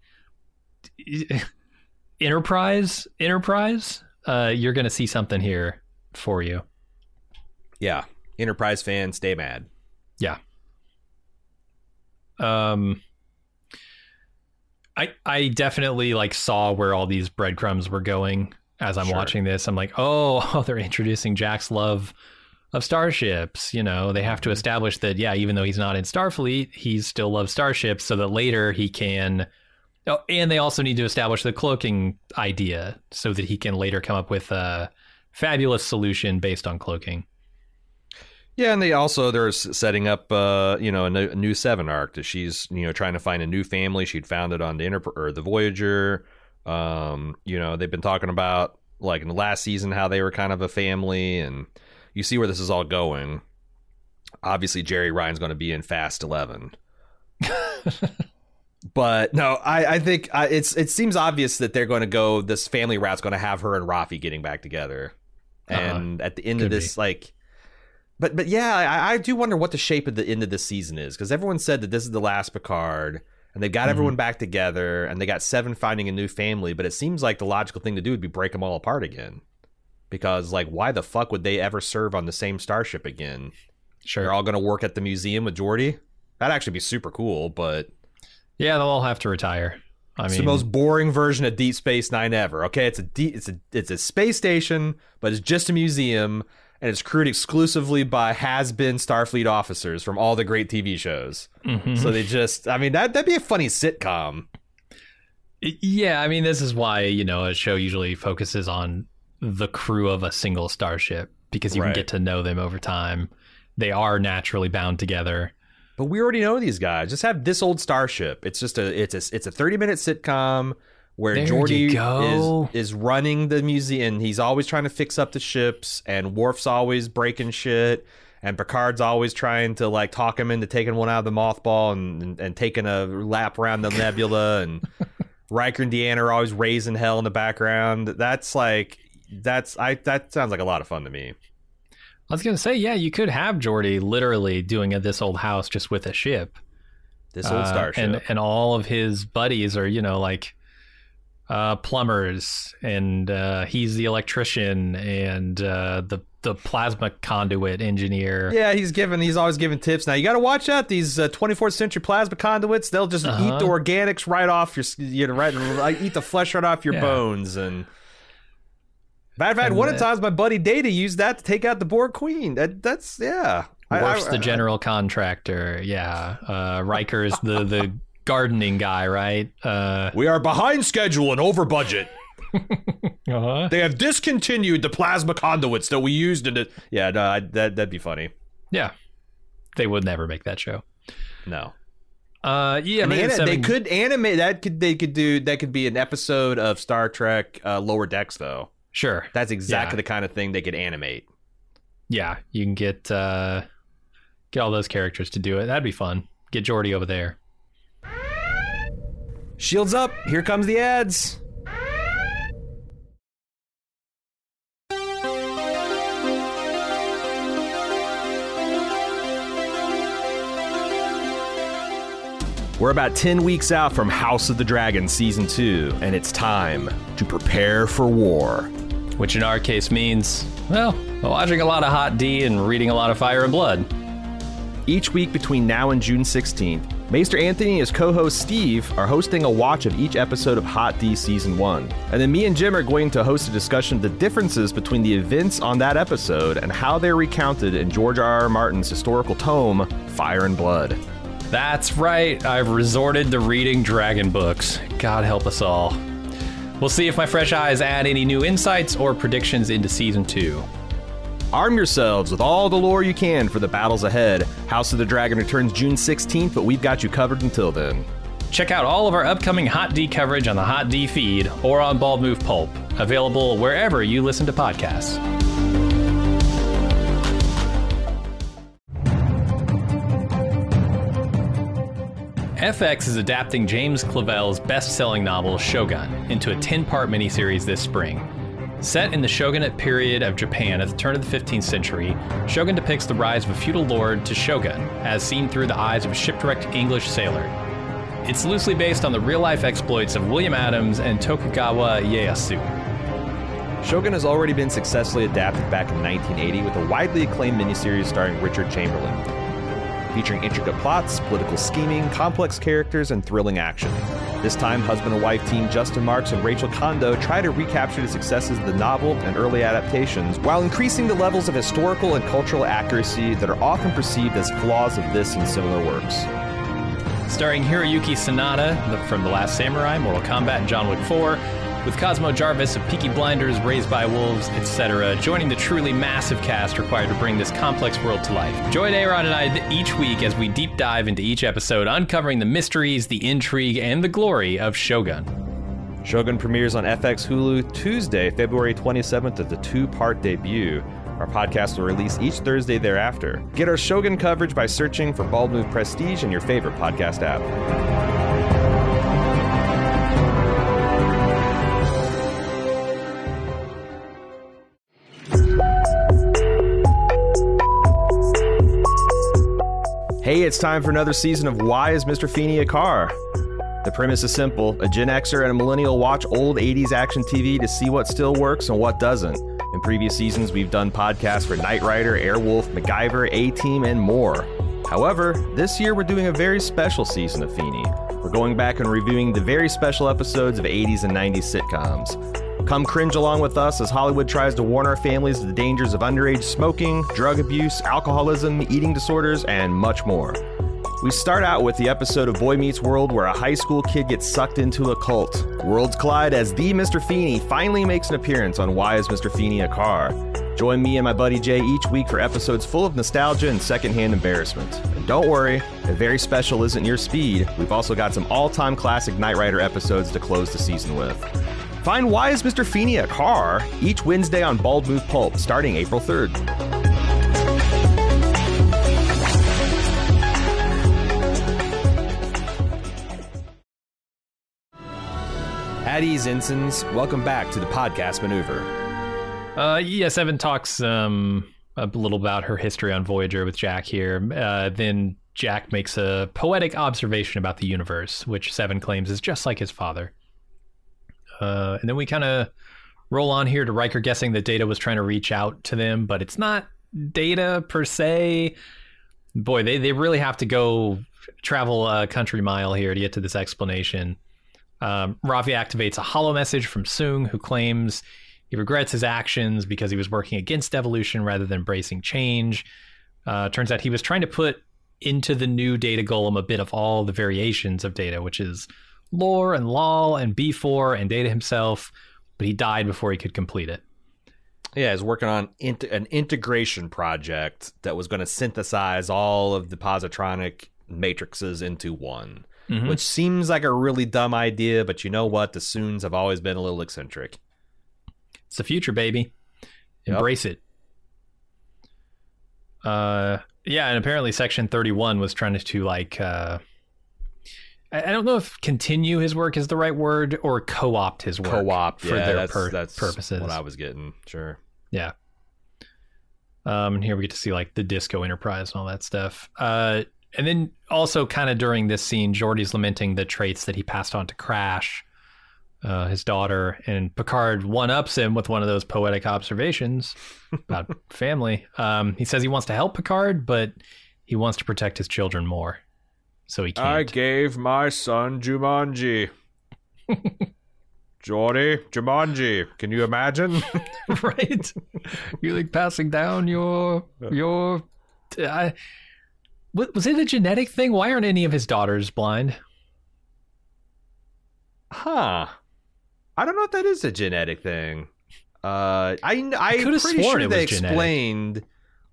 Enterprise, Enterprise, uh, you're going to see something here for you. Yeah, Enterprise fans, stay mad. Yeah. Um, I I definitely like saw where all these breadcrumbs were going as I'm Sure. watching this. I'm like, oh, oh, they're introducing Jack's love of starships. You know, they have to establish that, yeah, even though he's not in Starfleet, he still loves starships, so that later he can. Oh, and they also need to establish the cloaking idea so that he can later come up with a fabulous solution based on cloaking. Yeah, and they also they're s- setting up, uh, you know, a new, a new Seven arc that she's, you know, trying to find a new family. She'd founded on the Inter- or the Voyager. Um, you know, they've been talking about like in the last season how they were kind of a family, and you see where this is all going. Obviously, Jerry Ryan's going to be in Fast Eleven. But no, I, I think uh, it's it seems obvious that they're going to go this family route's going to have her and Rafi getting back together, and at the end of Could this, like, but but yeah, I, I do wonder what the shape of the end of this season is, because everyone said that this is the last Picard, and they've got Mhm. everyone back together, and they got Seven finding a new family, but it seems like the logical thing to do would be break them all apart again, because like why the fuck would they ever serve on the same starship again? Sure. They're all going to work at the museum with Geordi. That'd actually be super cool, but. Yeah, they'll all have to retire. I It's mean, the most boring version of Deep Space Nine ever. Okay, it's a deep, it's a it's a space station, but it's just a museum, and it's crewed exclusively by has-been Starfleet officers from all the great T V shows. mhm. So they just, I mean, that that'd be a funny sitcom. Yeah, I mean, this is why, you know, a show usually focuses on the crew of a single starship, because you Right. can get to know them over time. They are naturally bound together. But we already know these guys. Just have this old starship. It's just a it's a it's a thirty minute sitcom where There Geordi you go. is is running the museum, and he's always trying to fix up the ships, and Worf's always breaking shit, and Picard's always trying to like talk him into taking one out of the mothball and and, and taking a lap around the nebula, and Riker and Deanna are always raising hell in the background. That's like that's I that sounds like a lot of fun to me. I was gonna say, yeah, you could have Geordi literally doing a This Old House just with a ship. This old Uh, starship. and and all of his buddies are, you know, like uh, plumbers, and uh, he's the electrician, and uh, the the plasma conduit engineer. Yeah, he's giving. He's always giving tips. Now you got to watch out. These uh, twenty-fourth century plasma conduits. They'll just Uh-huh. eat the organics right off your. You know, right, like, eat the flesh right off your Yeah. bones. And matter of fact, And one of the- the times my buddy Data used that to take out the Borg Queen. That that's yeah. I- Worf's I- the I- general contractor. Yeah, uh, Riker's the the gardening guy, right? Uh, We are behind schedule and over budget. uh-huh. They have discontinued the plasma conduits that we used in it. Yeah, no, I, that that'd be funny. Yeah, they would never make that show. No. Uh, yeah, And but ana- it's they having- could animate that. Could they could do that? Could be an episode of Star Trek uh, Lower Decks, though. Sure. That's exactly Yeah. the kind of thing they could animate. Yeah, you can get uh, get all those characters to do it. That'd be fun. Get Geordi over there. Shields up! Here comes the ads. We're about ten weeks out from House of the Dragon Season two, and it's time to prepare for war. Which in our case means, well, watching a lot of Hot D and reading a lot of Fire and Blood. Each week between now and June sixteenth, Maester Anthony and his co-host Steve are hosting a watch of each episode of Hot D Season one. And then me and Jim are going to host a discussion of the differences between the events on that episode and how they're recounted in George R. R. Martin's historical tome, Fire and Blood. That's right, I've resorted to reading dragon books. God help us all. We'll see if my fresh eyes add any new insights or predictions into Season two. Arm yourselves with all the lore you can for the battles ahead. House of the Dragon returns June sixteenth, but we've got you covered until then. Check out all of our upcoming Hot D coverage on the Hot D feed or on Bald Move Pulp, available wherever you listen to podcasts. F X is adapting James Clavell's best-selling novel Shogun into a ten-part miniseries this spring. Set in the shogunate period of Japan at the turn of the fifteenth century, Shogun depicts the rise of a feudal lord to shogun, as seen through the eyes of a shipwrecked English sailor. It's loosely based on the real-life exploits of William Adams and Tokugawa Ieyasu. Shogun has already been successfully adapted back in nineteen eighty with a widely acclaimed miniseries starring Richard Chamberlain, featuring intricate plots, political scheming, complex characters, and thrilling action. This time, husband and wife team Justin Marks and Rachel Kondo try to recapture the successes of the novel and early adaptations while increasing the levels of historical and cultural accuracy that are often perceived as flaws of this and similar works. Starring Hiroyuki Sanada the- from The Last Samurai, Mortal Kombat, and John Wick four, with Cosmo Jarvis of Peaky Blinders, Raised by Wolves, et cetera, joining the truly massive cast required to bring this complex world to life. Join Aaron and I each week as we deep dive into each episode, uncovering the mysteries, the intrigue, and the glory of Shogun. Shogun premieres on F X Hulu Tuesday, February twenty-seventh as a two-part debut. Our podcast will release each Thursday thereafter. Get our Shogun coverage by searching for Bald Move Prestige in your favorite podcast app. Hey, it's time for another season of Why is Mister Feeney a Car? The premise is simple. A Gen Xer and a millennial watch old eighties action T V to see what still works and what doesn't. In previous seasons, we've done podcasts for Knight Rider, Airwolf, MacGyver, A-Team, and more. However, this year we're doing a very special season of Feeney. We're going back and reviewing the very special episodes of eighties and nineties sitcoms. Come cringe along with us as Hollywood tries to warn our families of the dangers of underage smoking, drug abuse, alcoholism, eating disorders, and much more. We start out with the episode of Boy Meets World where a high school kid gets sucked into a cult. Worlds collide as the Mister Feeney finally makes an appearance on Why Is Mister Feeney a Car? Join me and my buddy Jay each week for episodes full of nostalgia and secondhand embarrassment. And don't worry, if very special isn't your speed, we've also got some all-time classic Knight Rider episodes to close the season with. Find Why Is Mister Feeney a Car? Each Wednesday on Bald Move Pulp, starting April third. At ease, ensigns. Welcome back to the podcast maneuver. Uh, yes, Evan talks um, a little about her history on Voyager with Jack here. Uh, then Jack makes a poetic observation about the universe, which Seven claims is just like his father. Uh, and then we kind of roll on here to Riker guessing that Data was trying to reach out to them, but it's not Data per se. Boy, they, they really have to go travel a country mile here to get to this explanation. Um, Rafi activates a holo message from Soong, who claims he regrets his actions because he was working against evolution rather than embracing change. Uh, turns out he was trying to put into the new Data Golem a bit of all the variations of Data, which is Lore and Lol and B four and Data himself, but he died before he could complete it. Yeah, he's working on int- an integration project that was going to synthesize all of the positronic matrices into one. Mm-hmm. Which seems like a really dumb idea, but you know what? The Soons have always been a little eccentric. It's the future, baby. Embrace yep. it. Uh, yeah, and apparently Section thirty-one was trying to, like, uh, I, I don't know if continue his work is the right word or co-opt his work. Co-opt, for yeah, their that's, pur- that's purposes. what I was getting, sure. Yeah. Um, and here we get to see, like, the Disco Enterprise and all that stuff. Uh, And then also kind of during this scene, Geordi's lamenting the traits that he passed on to Crash, uh, his daughter, and Picard one-ups him with one of those poetic observations about family. Um, he says he wants to help Picard, but he wants to protect his children more, so he can't. I gave my son Jumanji. Geordi, Jumanji, can you imagine? Right? You're like passing down your... your I, Was it a genetic thing? Why aren't any of his daughters blind? Huh. I don't know if that is a genetic thing. Uh, I, I'm pretty sure they explained genetic.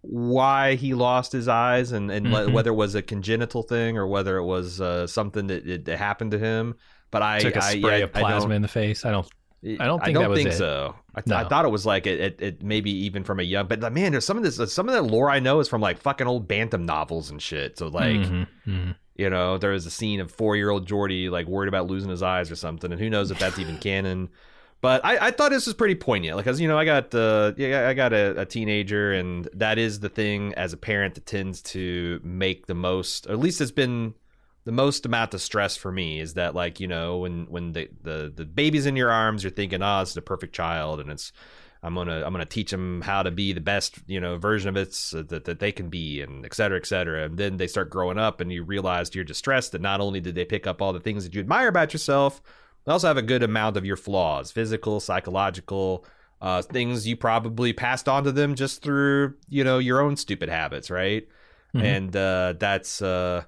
why he lost his eyes and, and mm-hmm. whether it was a congenital thing or whether it was uh, something that, it, that happened to him. But I took a spray I, of plasma in the face. I don't. I don't think I don't that was think it. so. I, th- no. I thought it was like it, it, it maybe even from a young, but man, there's some of this, some of that lore I know is from like fucking old Bantam novels and shit. So like, mm-hmm. Mm-hmm. you know, there was a scene of four-year-old Geordi like worried about losing his eyes or something, and who knows if that's even canon. But I, I thought this was pretty poignant, like, cause you know, I got uh, yeah, I got a, a teenager, and that is the thing as a parent that tends to make the most, or at least it's been the most amount of stress for me is that, like, you know, when when the, the, the baby's in your arms, you're thinking, oh, it's the perfect child, and it's I'm gonna I'm gonna teach them how to be the best, you know, version of it so that, that they can be, and et cetera, et cetera. And then they start growing up, and you realize to your distress that not only did they pick up all the things that you admire about yourself, they also have a good amount of your flaws, physical, psychological, uh, things you probably passed on to them just through, you know, your own stupid habits, right? Mm-hmm. And uh, that's. Uh,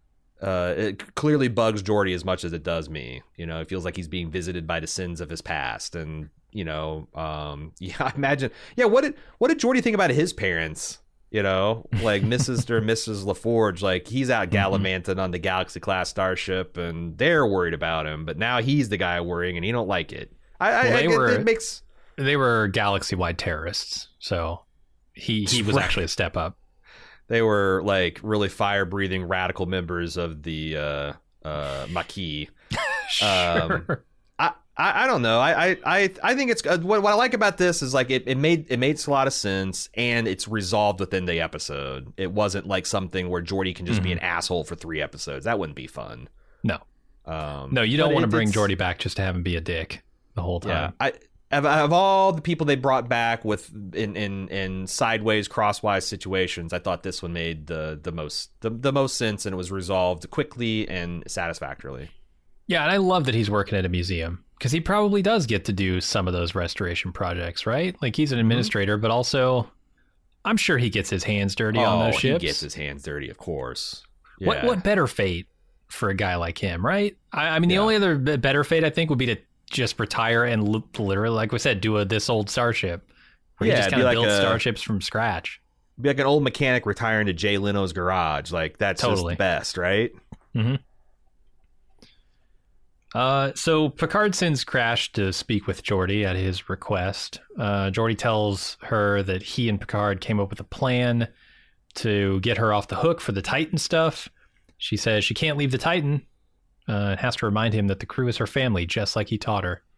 Uh, it clearly bugs Geordi as much as it does me. You know, it feels like he's being visited by the sins of his past. And, you know, um, yeah, I imagine. Yeah, what did what did Geordi think about his parents? You know, like Missus or Missus LaForge, like he's out gallivanting mm-hmm. on the Galaxy class starship, and they're worried about him. But now he's the guy worrying, and he don't like it. I, well, I, they I were, it, it makes they were galaxy-wide terrorists, so he he was right. actually a step up. They were like really fire-breathing radical members of the uh, uh, Maquis. Sure. Um, I, I I don't know. I I I think it's uh, what what I like about this is like it, it made it made a lot of sense, and it's resolved within the episode. It wasn't like something where Geordi can just mm-hmm. be an asshole for three episodes. That wouldn't be fun. No. Um, no, you don't want to bring Geordi back just to have him be a dick the whole time. Yeah, I. Of, of all the people they brought back with in, in, in sideways, crosswise situations, I thought this one made the the most the, the most sense, and it was resolved quickly and satisfactorily. Yeah, and I love that he's working at a museum because he probably does get to do some of those restoration projects, right? Like he's an administrator, mm-hmm. but also I'm sure he gets his hands dirty oh, on those ships. He gets his hands dirty, of course. Yeah. What what better fate for a guy like him, right? I, I mean, the Yeah. only other b- better fate I think would be to just retire and l- literally, like we said, do a this old starship where Yeah, he just it'd kind be of like builds a- starships from scratch. Be like an old mechanic retiring to Jay Leno's garage. Like, that's Totally. just the best, right? Mm-hmm. Uh, so Picard sends Crash to speak with Geordi at his request. Uh, Geordi tells her that he and Picard came up with a plan to get her off the hook for the Titan stuff. She says she can't leave the Titan. Uh, has to remind him that the crew is her family, just like he taught her.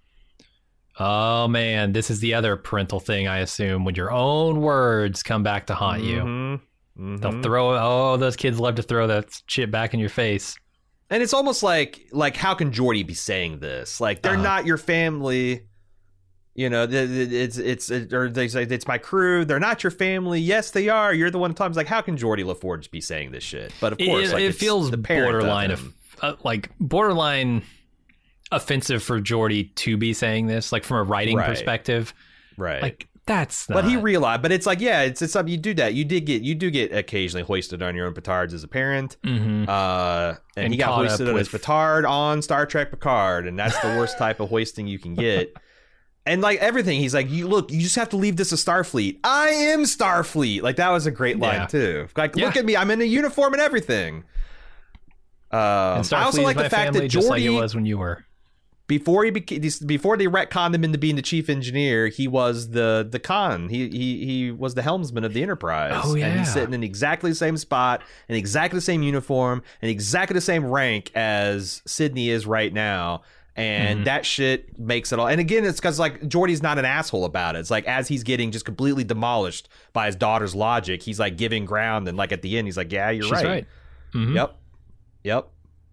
Oh man, this is the other parental thing, I assume, when your own words come back to haunt you. Mm-hmm. Mm-hmm. They'll throw, oh, those kids love to throw that shit back in your face. And it's almost like, like, how can Geordi be saying this? Like, they're Uh-huh. not your family. You know, th- th- it's it's it, or they say it's my crew. They're not your family. Yes, they are. You're the one. Times like, how can Geordi LaForge be saying this shit? But of course, it, like, it it's feels the parent borderline of of, him. uh, like borderline offensive for Geordi to be saying this, like from a writing Right. perspective. Right. Like that's not. But he realized, but it's like, yeah, it's it's something you do that. You did get, you do get occasionally hoisted on your own petards as a parent. Mhm. Uh, and, And he got caught hoisted up on his with- petard on Star Trek Picard, and that's the worst type of hoisting you can get. And like everything, he's like, "You look, you just have to leave this as Starfleet. I am Starfleet." Like that was a great line Yeah. too. Like, Yeah. look at me, I'm in a uniform and everything. Um, And Starfleet I also like is the my fact family, that just like it Geordi, was when you were. before he became, before they retconned him into being the chief engineer, he was the the con. He he he was the helmsman of the Enterprise. Oh, And yeah. he's sitting in exactly the same spot, in exactly the same uniform, and exactly the same rank as Sydney is right now. And Mhm. that shit makes it all. And again, it's because like Geordi's not an asshole about it. It's like as he's getting just completely demolished by his daughter's logic, he's like giving ground, and like at the end, he's like, "Yeah, you're She's right. Mhm. Yep, yep."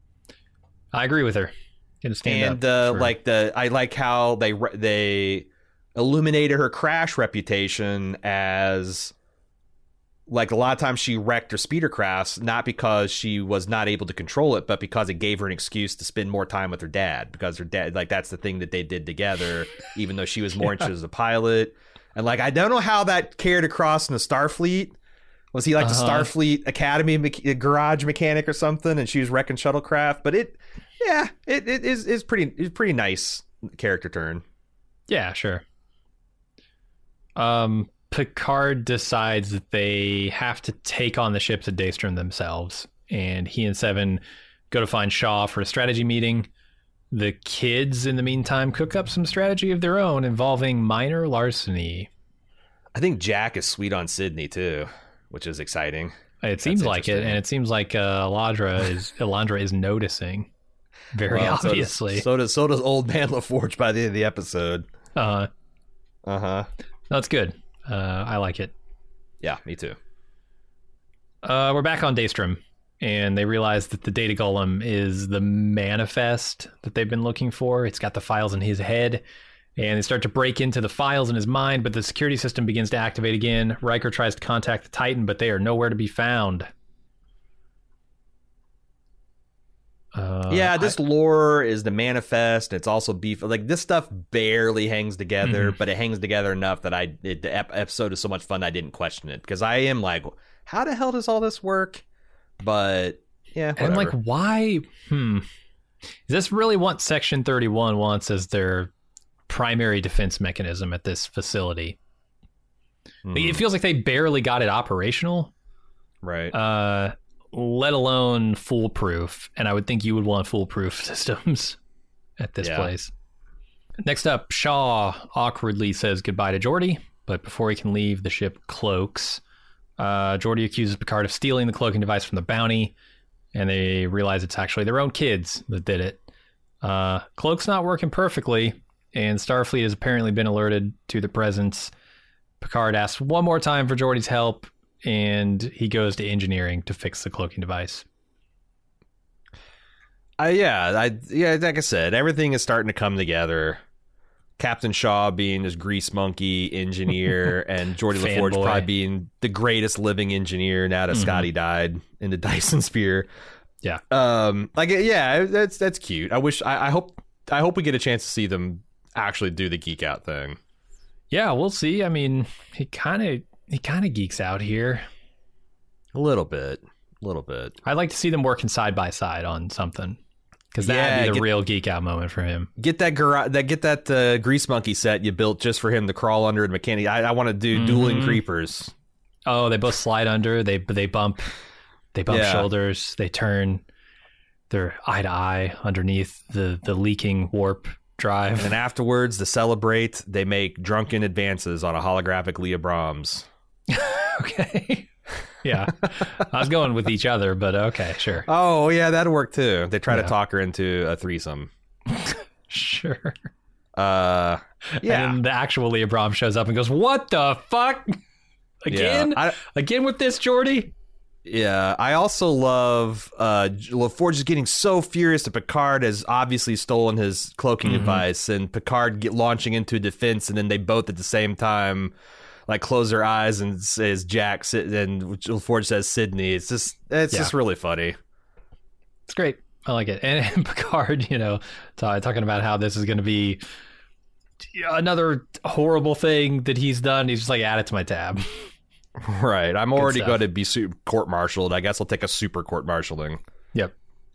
I agree with her. Gonna stand And up uh, for- like the, I like how they re- they illuminated her Crash reputation as like a lot of times she wrecked her speeder crafts not because she was not able to control it, but because it gave her an excuse to spend more time with her dad, because her dad, like that's the thing that they did together, even though she was more interested as a pilot. And like I don't know how that carried across in the Starfleet. Was he like Uh-huh. the Starfleet Academy me- garage mechanic or something, and she was wrecking shuttlecraft? But it, yeah, it, it is is pretty is pretty nice character turn. Yeah, sure. Um, Picard decides that they have to take on the ships at Daystrom themselves, and he and Seven go to find Shaw for a strategy meeting. The kids, in the meantime, cook up some strategy of their own involving minor larceny. I think Jack is sweet on Sydney too, which is exciting. It seems like it, interesting. and it seems like uh, Elandra is Elandra is noticing very Well, so does- obviously. So does, so does old man LaForge by the end of the episode. uh, Uh huh. that's good. Uh, I like it. Yeah, me too. Uh, we're back on Daystrom, and they realize that the data golem is the manifest that they've been looking for. It's got the files in his head, and they start to break into the files in his mind, but the security system begins to activate again. Riker tries to contact the Titan, but they are nowhere to be found. Uh, yeah, this lore is the manifest. It's also beef. Like this stuff barely hangs together, but it hangs together enough that I it, the ep- episode is so much fun I didn't question it, because I am like, how the hell does all this work? But yeah, And I'm whatever. like, why? Hmm. Is this really what Section thirty-one wants as their primary defense mechanism at this facility? Mhm. It feels like they barely got it operational, right. uh, let alone foolproof. And I would think you would want foolproof systems at this Yeah. place. Next up, Shaw awkwardly says goodbye to Geordi, but before he can leave, the ship cloaks. Uh, Geordi accuses Picard of stealing the cloaking device from the bounty, and they realize it's actually their own kids that did it. Uh, cloak's not working perfectly, and Starfleet has apparently been alerted to the presence. Picard asks one more time for Geordi's help, and he goes to engineering to fix the cloaking device. Uh, yeah, I yeah, like I said, everything is starting to come together. Captain Shaw being this grease monkey engineer, and Geordi LaForge Fanboy. probably being the greatest living engineer now that Mhm. Scotty died in the Dyson Sphere. Yeah. Um, like yeah, that's that's cute. I wish I, I hope I hope we get a chance to see them actually do the geek out thing. Yeah, we'll see. I mean, he kind of he kind of geeks out here. A little bit. A little bit. I'd like to see them working side by side on something, because that'd Yeah, be the get- real geek out moment for him. Get that gar- that get that uh, grease monkey set you built just for him to crawl under and mechanic. I, I want to do Mhm. dueling creepers. Oh, they both slide under. They they bump. They bump Yeah. shoulders. They turn. They're eye to eye underneath the the leaking warp drive. And then afterwards, to celebrate, they make drunken advances on a holographic Leah Brahms. Okay. Yeah, I was going with each other, but okay, sure, Oh yeah, that'd work too. They try Yeah. to talk her into a threesome. sure. Uh, yeah, And then the actual Leah Brahms shows up and goes, "What the fuck? Again? Yeah. I, Again with this, Geordi?" yeah. I also love uh, LaForge is getting so furious that Picard has obviously stolen his cloaking Mhm. device, and Picard get launching into defense, and then they both at the same time like close their eyes and says Jack, Sid- and LaForge says Sydney. It's just it's Yeah. just really funny. It's great. I like it. And, and Picard, you know, t- talking about how this is going to be another horrible thing that he's done. He's just like, add it to my tab. Right. I'm already stuff. going to be su- court-martialed. I guess I'll take a super court-martialing. Yep.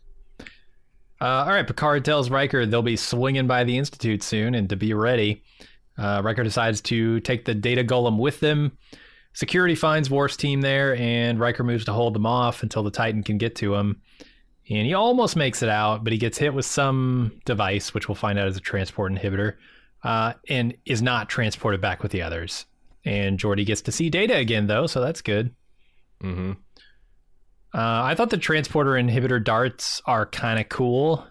Uh, all right. Picard tells Riker they'll be swinging by the Institute soon and to be ready. Uh, Riker decides to take the data golem with them. Security finds Worf's team there, and Riker moves to hold them off until the Titan can get to him. And he almost makes it out, but he gets hit with some device, which we'll find out is a transport inhibitor, uh, and is not transported back with the others. And Geordi gets to see Data again, though, so that's good. Mm-hmm. Uh, I thought the transporter inhibitor darts are kind of cool.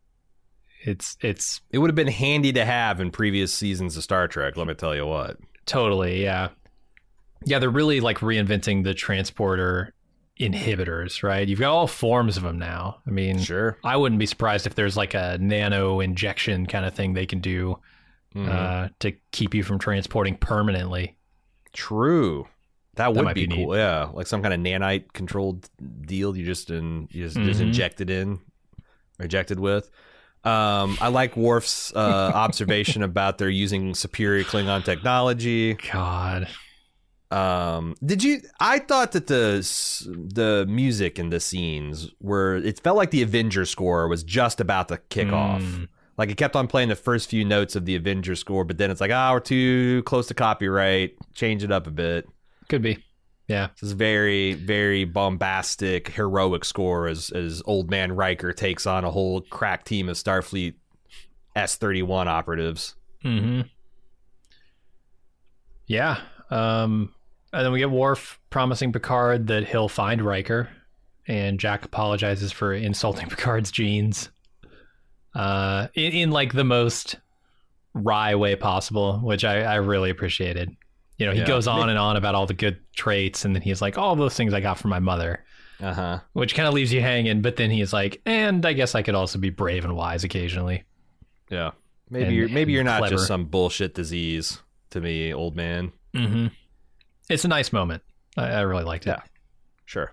It's it's It would have been handy to have in previous seasons of Star Trek, let me tell you what. totally, yeah. Yeah, they're really like reinventing the transporter inhibitors, right? You've got all forms of them now. I mean, Sure. I wouldn't be surprised if there's like a nano injection kind of thing they can do Mhm. uh, to keep you from transporting permanently. True. That would might be, be cool. Yeah, like some kind of nanite controlled deal you just in you just, just Mhm. injected in, or injected with. Um, I like Worf's uh, observation about they're using superior Klingon technology. God. Um, did you? I thought that the s- the music in the scenes were. It felt like the Avengers score was just about to kick off. Mm. Like it kept on playing the first few notes of the Avengers score, but then it's like, ah, oh, we're too close to copyright. Change it up a bit. Could be. Yeah. This is very, very bombastic, heroic score as as Old Man Riker takes on a whole crack team of Starfleet S thirty-one operatives. Mm-hmm. Yeah. Um, and then we get Worf promising Picard that he'll find Riker, and Jack apologizes for insulting Picard's genes. Uh, in, in like the most wry way possible, which I, I really appreciated. You know, he Yeah. goes on and on about all the good traits, and then he's like, all those things I got from my mother, Uh huh. which kind of leaves you hanging. But then he's like, and I guess I could also be brave and wise occasionally. Yeah. Maybe And- you're maybe you're not clever. just some bullshit disease to me, old man. Mm-hmm. It's a nice moment. I, I really liked it. Yeah. Sure.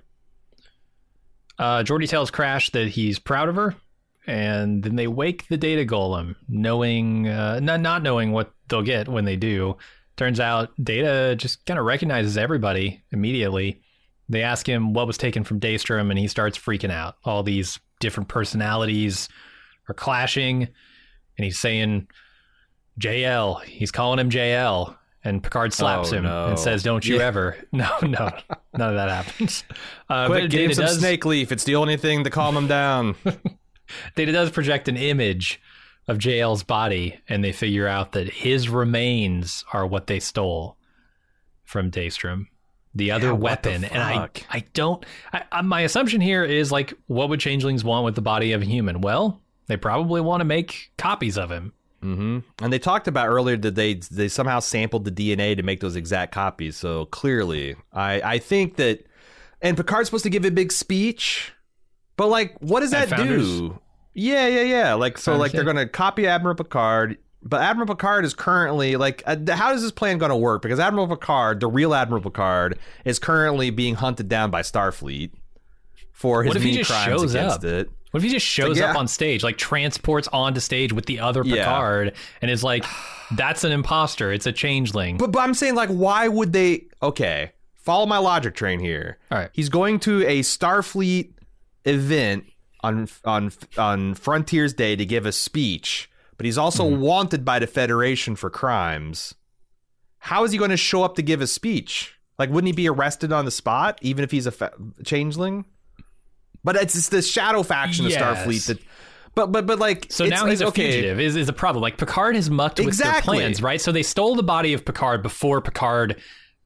Uh, Geordi tells Crash that he's proud of her, and then they wake the data golem, knowing, uh, not, not knowing what they'll get when they do. Turns out Data just kind of recognizes everybody immediately. They ask him what was taken from Daystrom, and he starts freaking out. All these different personalities are clashing, and he's saying J L. He's calling him J L. And Picard slaps Oh, him no. and says, "Don't you Yeah. ever." No, no, none of that happens. Uh, Quick, but get him Data some does, snake leaf. It's the only thing to calm him down. Data does project an image of J L's body, and they figure out that his remains are what they stole from Daystrom, the other Yeah, what the weapon. And I, fuck? I don't. I, I, my assumption here is like, what would changelings want with the body of a human? Well, they probably want to make copies of him. Mm-hmm. And they talked about earlier that they they somehow sampled the D N A to make those exact copies. So clearly, I I think that, and Picard's supposed to give a big speech, but like, what does At that Founders? do? Yeah, yeah, yeah. Like, so Founders like they're Day. going to copy Admiral Picard, but Admiral Picard is currently like, uh, how is this plan going to work? Because Admiral Picard, the real Admiral Picard, is currently being hunted down by Starfleet for his What if he mean just crimes shows against up? it. What if he just shows yeah. up on stage, like transports onto stage with the other Yeah. Picard, and is like, "That's an imposter. It's a changeling." But, but I'm saying, like, why would they? Okay, follow my logic train here. All right. He's going to a Starfleet event on on on Frontiers Day to give a speech, but he's also mm-hmm. wanted by the Federation for crimes. How is he going to show up to give a speech? Like, wouldn't he be arrested on the spot, even if he's a fa- changeling? But it's, it's the shadow faction yes. of Starfleet that. But but but like so now he's a okay. fugitive is, is a problem. Like Picard has mucked with exactly. their plans, right? So they stole the body of Picard before Picard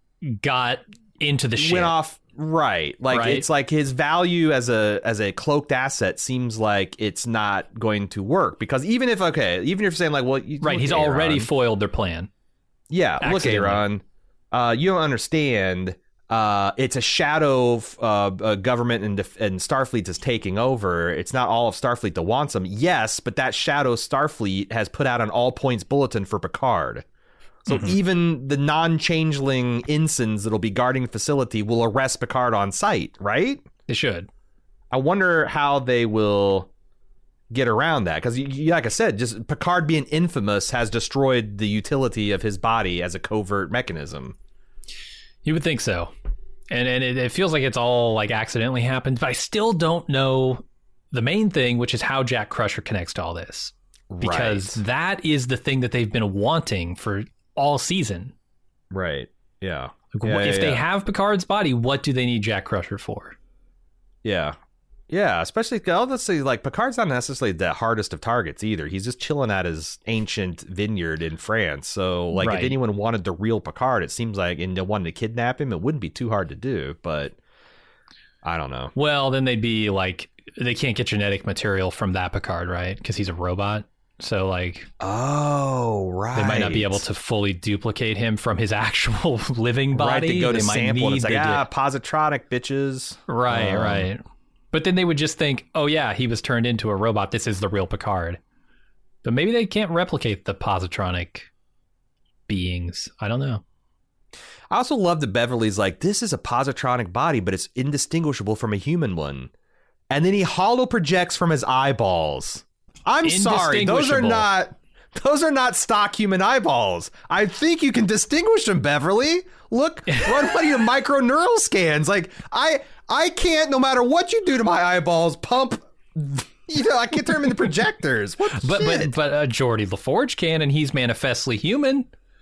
got into the ship. Went off right. Like right? it's like his value as a as a cloaked asset seems like it's not going to work because even if okay, even if you're saying like well you, right, he's Aaron, already foiled their plan. Yeah, look, Aaron, uh, you don't understand. Uh, it's a shadow of uh, uh, government and, def- and Starfleet is taking over. It's not all of Starfleet that wants them. Yes, but that shadow Starfleet has put out an all points bulletin for Picard. So mm-hmm. even the non-changeling ensigns that'll be guarding the facility will arrest Picard on sight, right? They should. I wonder how they will get around that because, like I said, just Picard being infamous has destroyed the utility of his body as a covert mechanism. You would think so. And and it, it feels like it's all like accidentally happened, but I still don't know the main thing, which is how Jack Crusher connects to all this. Because right. that is the thing that they've been wanting for all season. Right. Yeah. Like, yeah if yeah, they yeah. have Picard's body, what do they need Jack Crusher for? Yeah. Yeah, especially, honestly, like, Picard's not necessarily the hardest of targets either. He's just chilling at his ancient vineyard in France. So, like, right. if anyone wanted the real Picard, it seems like, and they wanted to kidnap him, it wouldn't be too hard to do, but I don't know. Well, then they'd be, like, they can't get genetic material from that Picard, right? Because he's a robot. So, like... Oh, right. They might not be able to fully duplicate him from his actual living body. Right, they go to they sample, and it's like, ah, get... positronic, bitches. Right, um, right. But then they would just think, oh, yeah, he was turned into a robot. This is the real Picard. But maybe they can't replicate the positronic beings. I don't know. I also love that Beverly's like, this is a positronic body, but it's indistinguishable from a human one. And then he hollow projects from his eyeballs. I'm sorry, those are not those are not stock human eyeballs. I think you can distinguish them, Beverly. Look, run one of your micro neural scans. Like I I can't, no matter what you do to my eyeballs, pump. You know, I can't turn them into projectors. What but shit? but but uh, Geordi LaForge can, and he's manifestly human.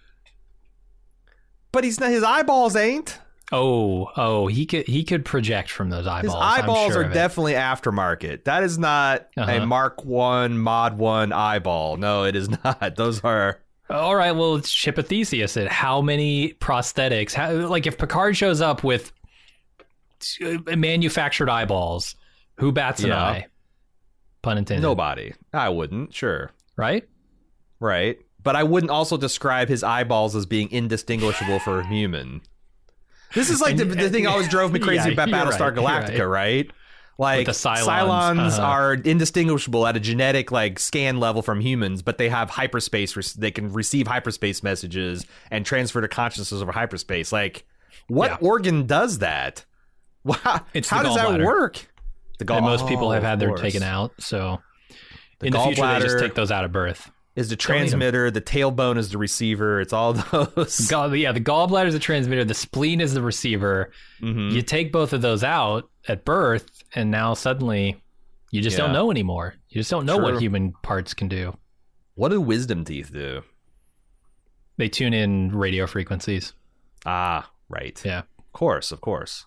But he's not. His eyeballs ain't. Oh, oh, he could he could project from those eyeballs. His eyeballs sure are definitely aftermarket. That is not uh-huh. a Mark One Mod One eyeball. No, it is not. Those are. All right, well, let's ship a Theseus it. How many prosthetics? How, like, if Picard shows up with manufactured eyeballs, who bats an Yeah. eye? Pun intended. Nobody. I wouldn't. Sure. Right? Right. But I wouldn't also describe his eyeballs as being indistinguishable for a human. This is like the, the thing always drove me crazy Yeah, about you're Battlestar right, Galactica, you're right? Like With the Cylons, Cylons uh-huh. are indistinguishable at a genetic like scan level from humans, but they have hyperspace. Re- they can receive hyperspace messages and transfer to consciousness over hyperspace. Like, what Yeah. organ does that? Wow, It's how the does that gallbladder. work? The gall- And most people have Oh, had of theirs course. taken out, so The in the future they just gallbladder take those out at birth. Is the Don't need 'em. transmitter? The tailbone is the receiver. It's all those. Gall, yeah, the gallbladder is the transmitter, the spleen is the receiver. Mhm. You take both of those out at birth, and now suddenly you just Yeah. don't know anymore. You just don't know True. what human parts can do. What do wisdom teeth do? They tune in radio frequencies. Ah, right. Yeah. Of course, of course.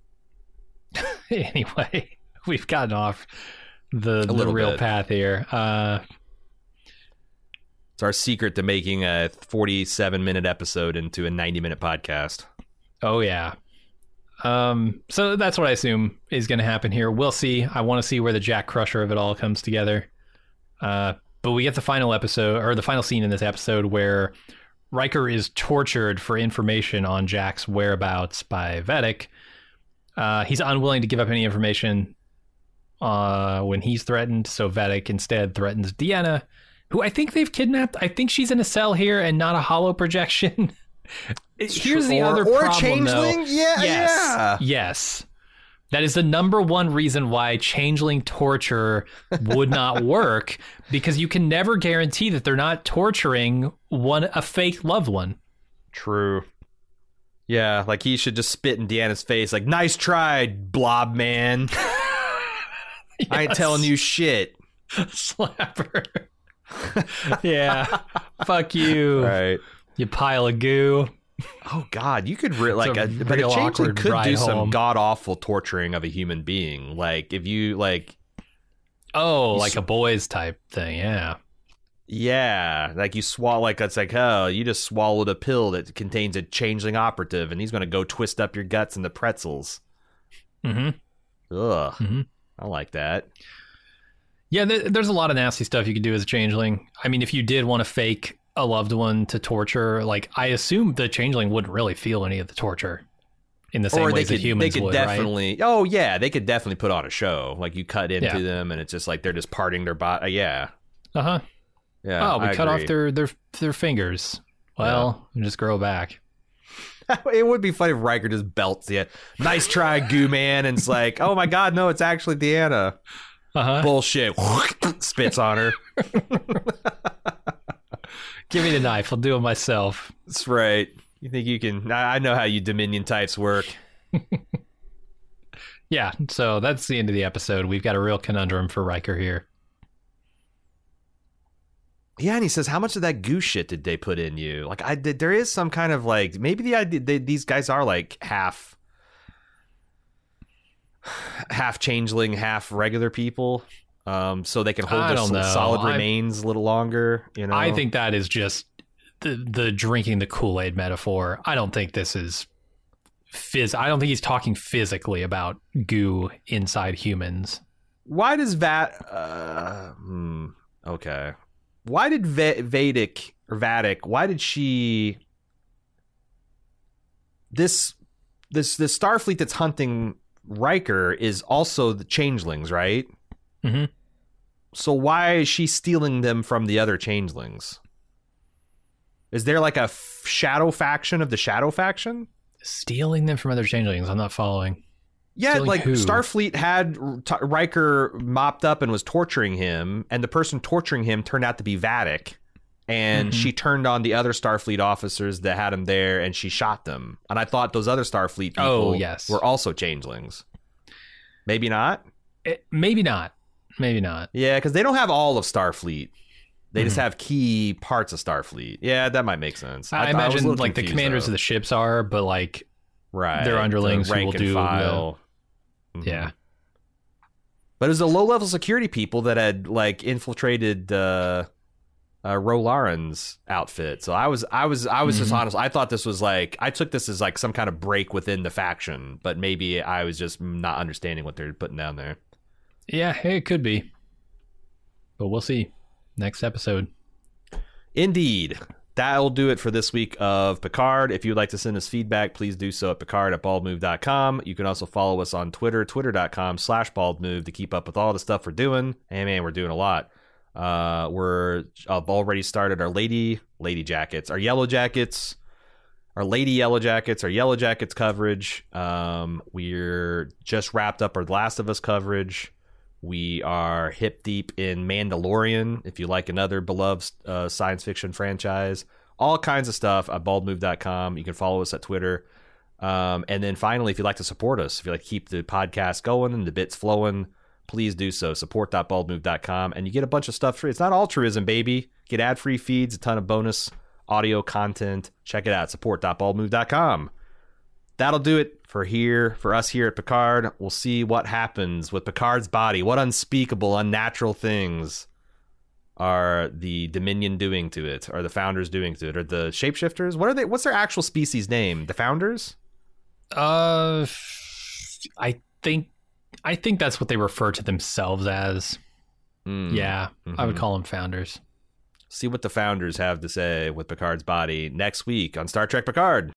Anyway, we've gotten off the, the little real bit. path here. Uh, It's our secret to making a forty-seven minute episode into a ninety minute podcast. oh, yeah. Um, so that's what I assume is going to happen here. We'll see. I want to see where the Jack Crusher of it all comes together. Uh, but we get the final episode, or the final scene in this episode, where Riker is tortured for information on Jack's whereabouts by Vedic. Uh, he's unwilling to give up any information uh, when he's threatened, so Vedic instead threatens Deanna, who I think they've kidnapped. I think she's in a cell here and not a hollow projection. Here's the or, other or problem, a changeling? though. Yeah, Yes, yeah. yes. That is the number one reason why changeling torture would not work, because you can never guarantee that they're not torturing one a fake loved one. True. Yeah, like he should just spit in Deanna's face, like, nice try, blob man. Yes. I ain't telling you shit. Slap her. Yeah. Fuck you. Right. You pile of goo. Oh God, you could re- like, a a, but a real changeling awkward could ride do some home. god awful torturing of a human being. Like if you like, Oh, You like s- a boys type thing. Yeah. yeah, like you swallow, like it's like, oh, you just swallowed a pill that contains a changeling operative, and he's gonna go twist up your guts into pretzels. Mm-hmm. Ugh, Mhm. I like that. Yeah, th- there's a lot of nasty stuff you could do as a changeling. I mean, if you did want to fake a loved one to torture, like I assume the changeling wouldn't really feel any of the torture in the same Or way they that could, humans they could would, right? definitely. Oh yeah, they could definitely put on a show. Like you cut into Yeah. them, and it's just like they're just parting their body. Yeah, Uh huh. yeah. Oh, we I cut agree. off their their their fingers. Well, and just grow back. It would be funny if Riker just belts you. Nice try, goo man. And it's like, oh my God, no, it's actually Deanna. Uh huh. Bullshit. Spits on her. Give me the knife. I'll do it myself. That's right. You think you can? I I know how you Dominion types work. Yeah. So that's the end of the episode. We've got a real conundrum for Riker here. Yeah, and he says, "How much of that goo shit did they put in you?" Like, I did. There is some kind of like maybe the idea they, these guys are like half, half changeling, half regular people, um, so they can hold I their don't sol- know. solid I'm- remains a little longer. You know, I think that is just the the drinking the Kool-Aid metaphor. I don't think this is phys. I don't think he's talking physically about goo inside humans. Why does Vat? Uh, hmm, okay. Why did Va- Vedic or Vatic? Why did she? This this this Starfleet that's hunting Riker is also the changelings, right? Mhm. So why is she stealing them from the other changelings? Is there like a f- shadow faction of the shadow faction? Stealing them from other changelings. I'm not following. Yeah, Stealing like who? Starfleet had T- Riker mopped up and was torturing him, and the person torturing him turned out to be Vatic, and Mhm. she turned on the other Starfleet officers that had him there, and she shot them. And I thought those other Starfleet people Oh, yes. were also changelings. Maybe not. It, maybe not. Maybe not. Yeah, because they don't have all of Starfleet. They just Mhm. have key parts of Starfleet. Yeah, that might make sense. I, thought- was a imagine little like the confused, commanders though. of the ships are, but like right, their underlings the who rank will and do the- file. Mhm. yeah. But it was the low-level security people that had like infiltrated uh, uh, Rolaran's outfit. So I was, I was, I was just Mhm. honest. I thought this was like, I took this as like some kind of break within the faction, but maybe I was just not understanding what they're putting down there. Yeah, it could be. But we'll see. Next episode. Indeed. That'll do it for this week of Picard. If you'd like to send us feedback, please do so at Picard at baldmove dot com. You can also follow us on Twitter, twitter.com slash baldmove to keep up with all the stuff we're doing. And man, we're doing a lot. Uh, we're I've already started our lady lady jackets, our yellow jackets, our lady yellow jackets, our yellow jackets coverage. Um, we're just wrapped up our Last of Us coverage. We are hip deep in Mandalorian, if you like another beloved uh, science fiction franchise. All kinds of stuff at bald move dot com. You can follow us at Twitter. Um, and then finally, if you'd like to support us, if you like to keep the podcast going and the bits flowing, please do so. support dot bald move dot com. And you get a bunch of stuff free. It's not altruism, baby. Get ad-free feeds, a ton of bonus audio content. Check it out, support dot bald move dot com. That'll do it for here, for us here at Picard. We'll see what happens with Picard's body. What unspeakable, unnatural things are the Dominion doing to it? Are the Founders doing to it? Are the Shapeshifters? What are they? What's their actual species name? The Founders? Uh, I think I think that's what they refer to themselves as. Mm. Yeah, I would Mhm. call them founders. See what the Founders have to say with Picard's body next week on Star Trek Picard.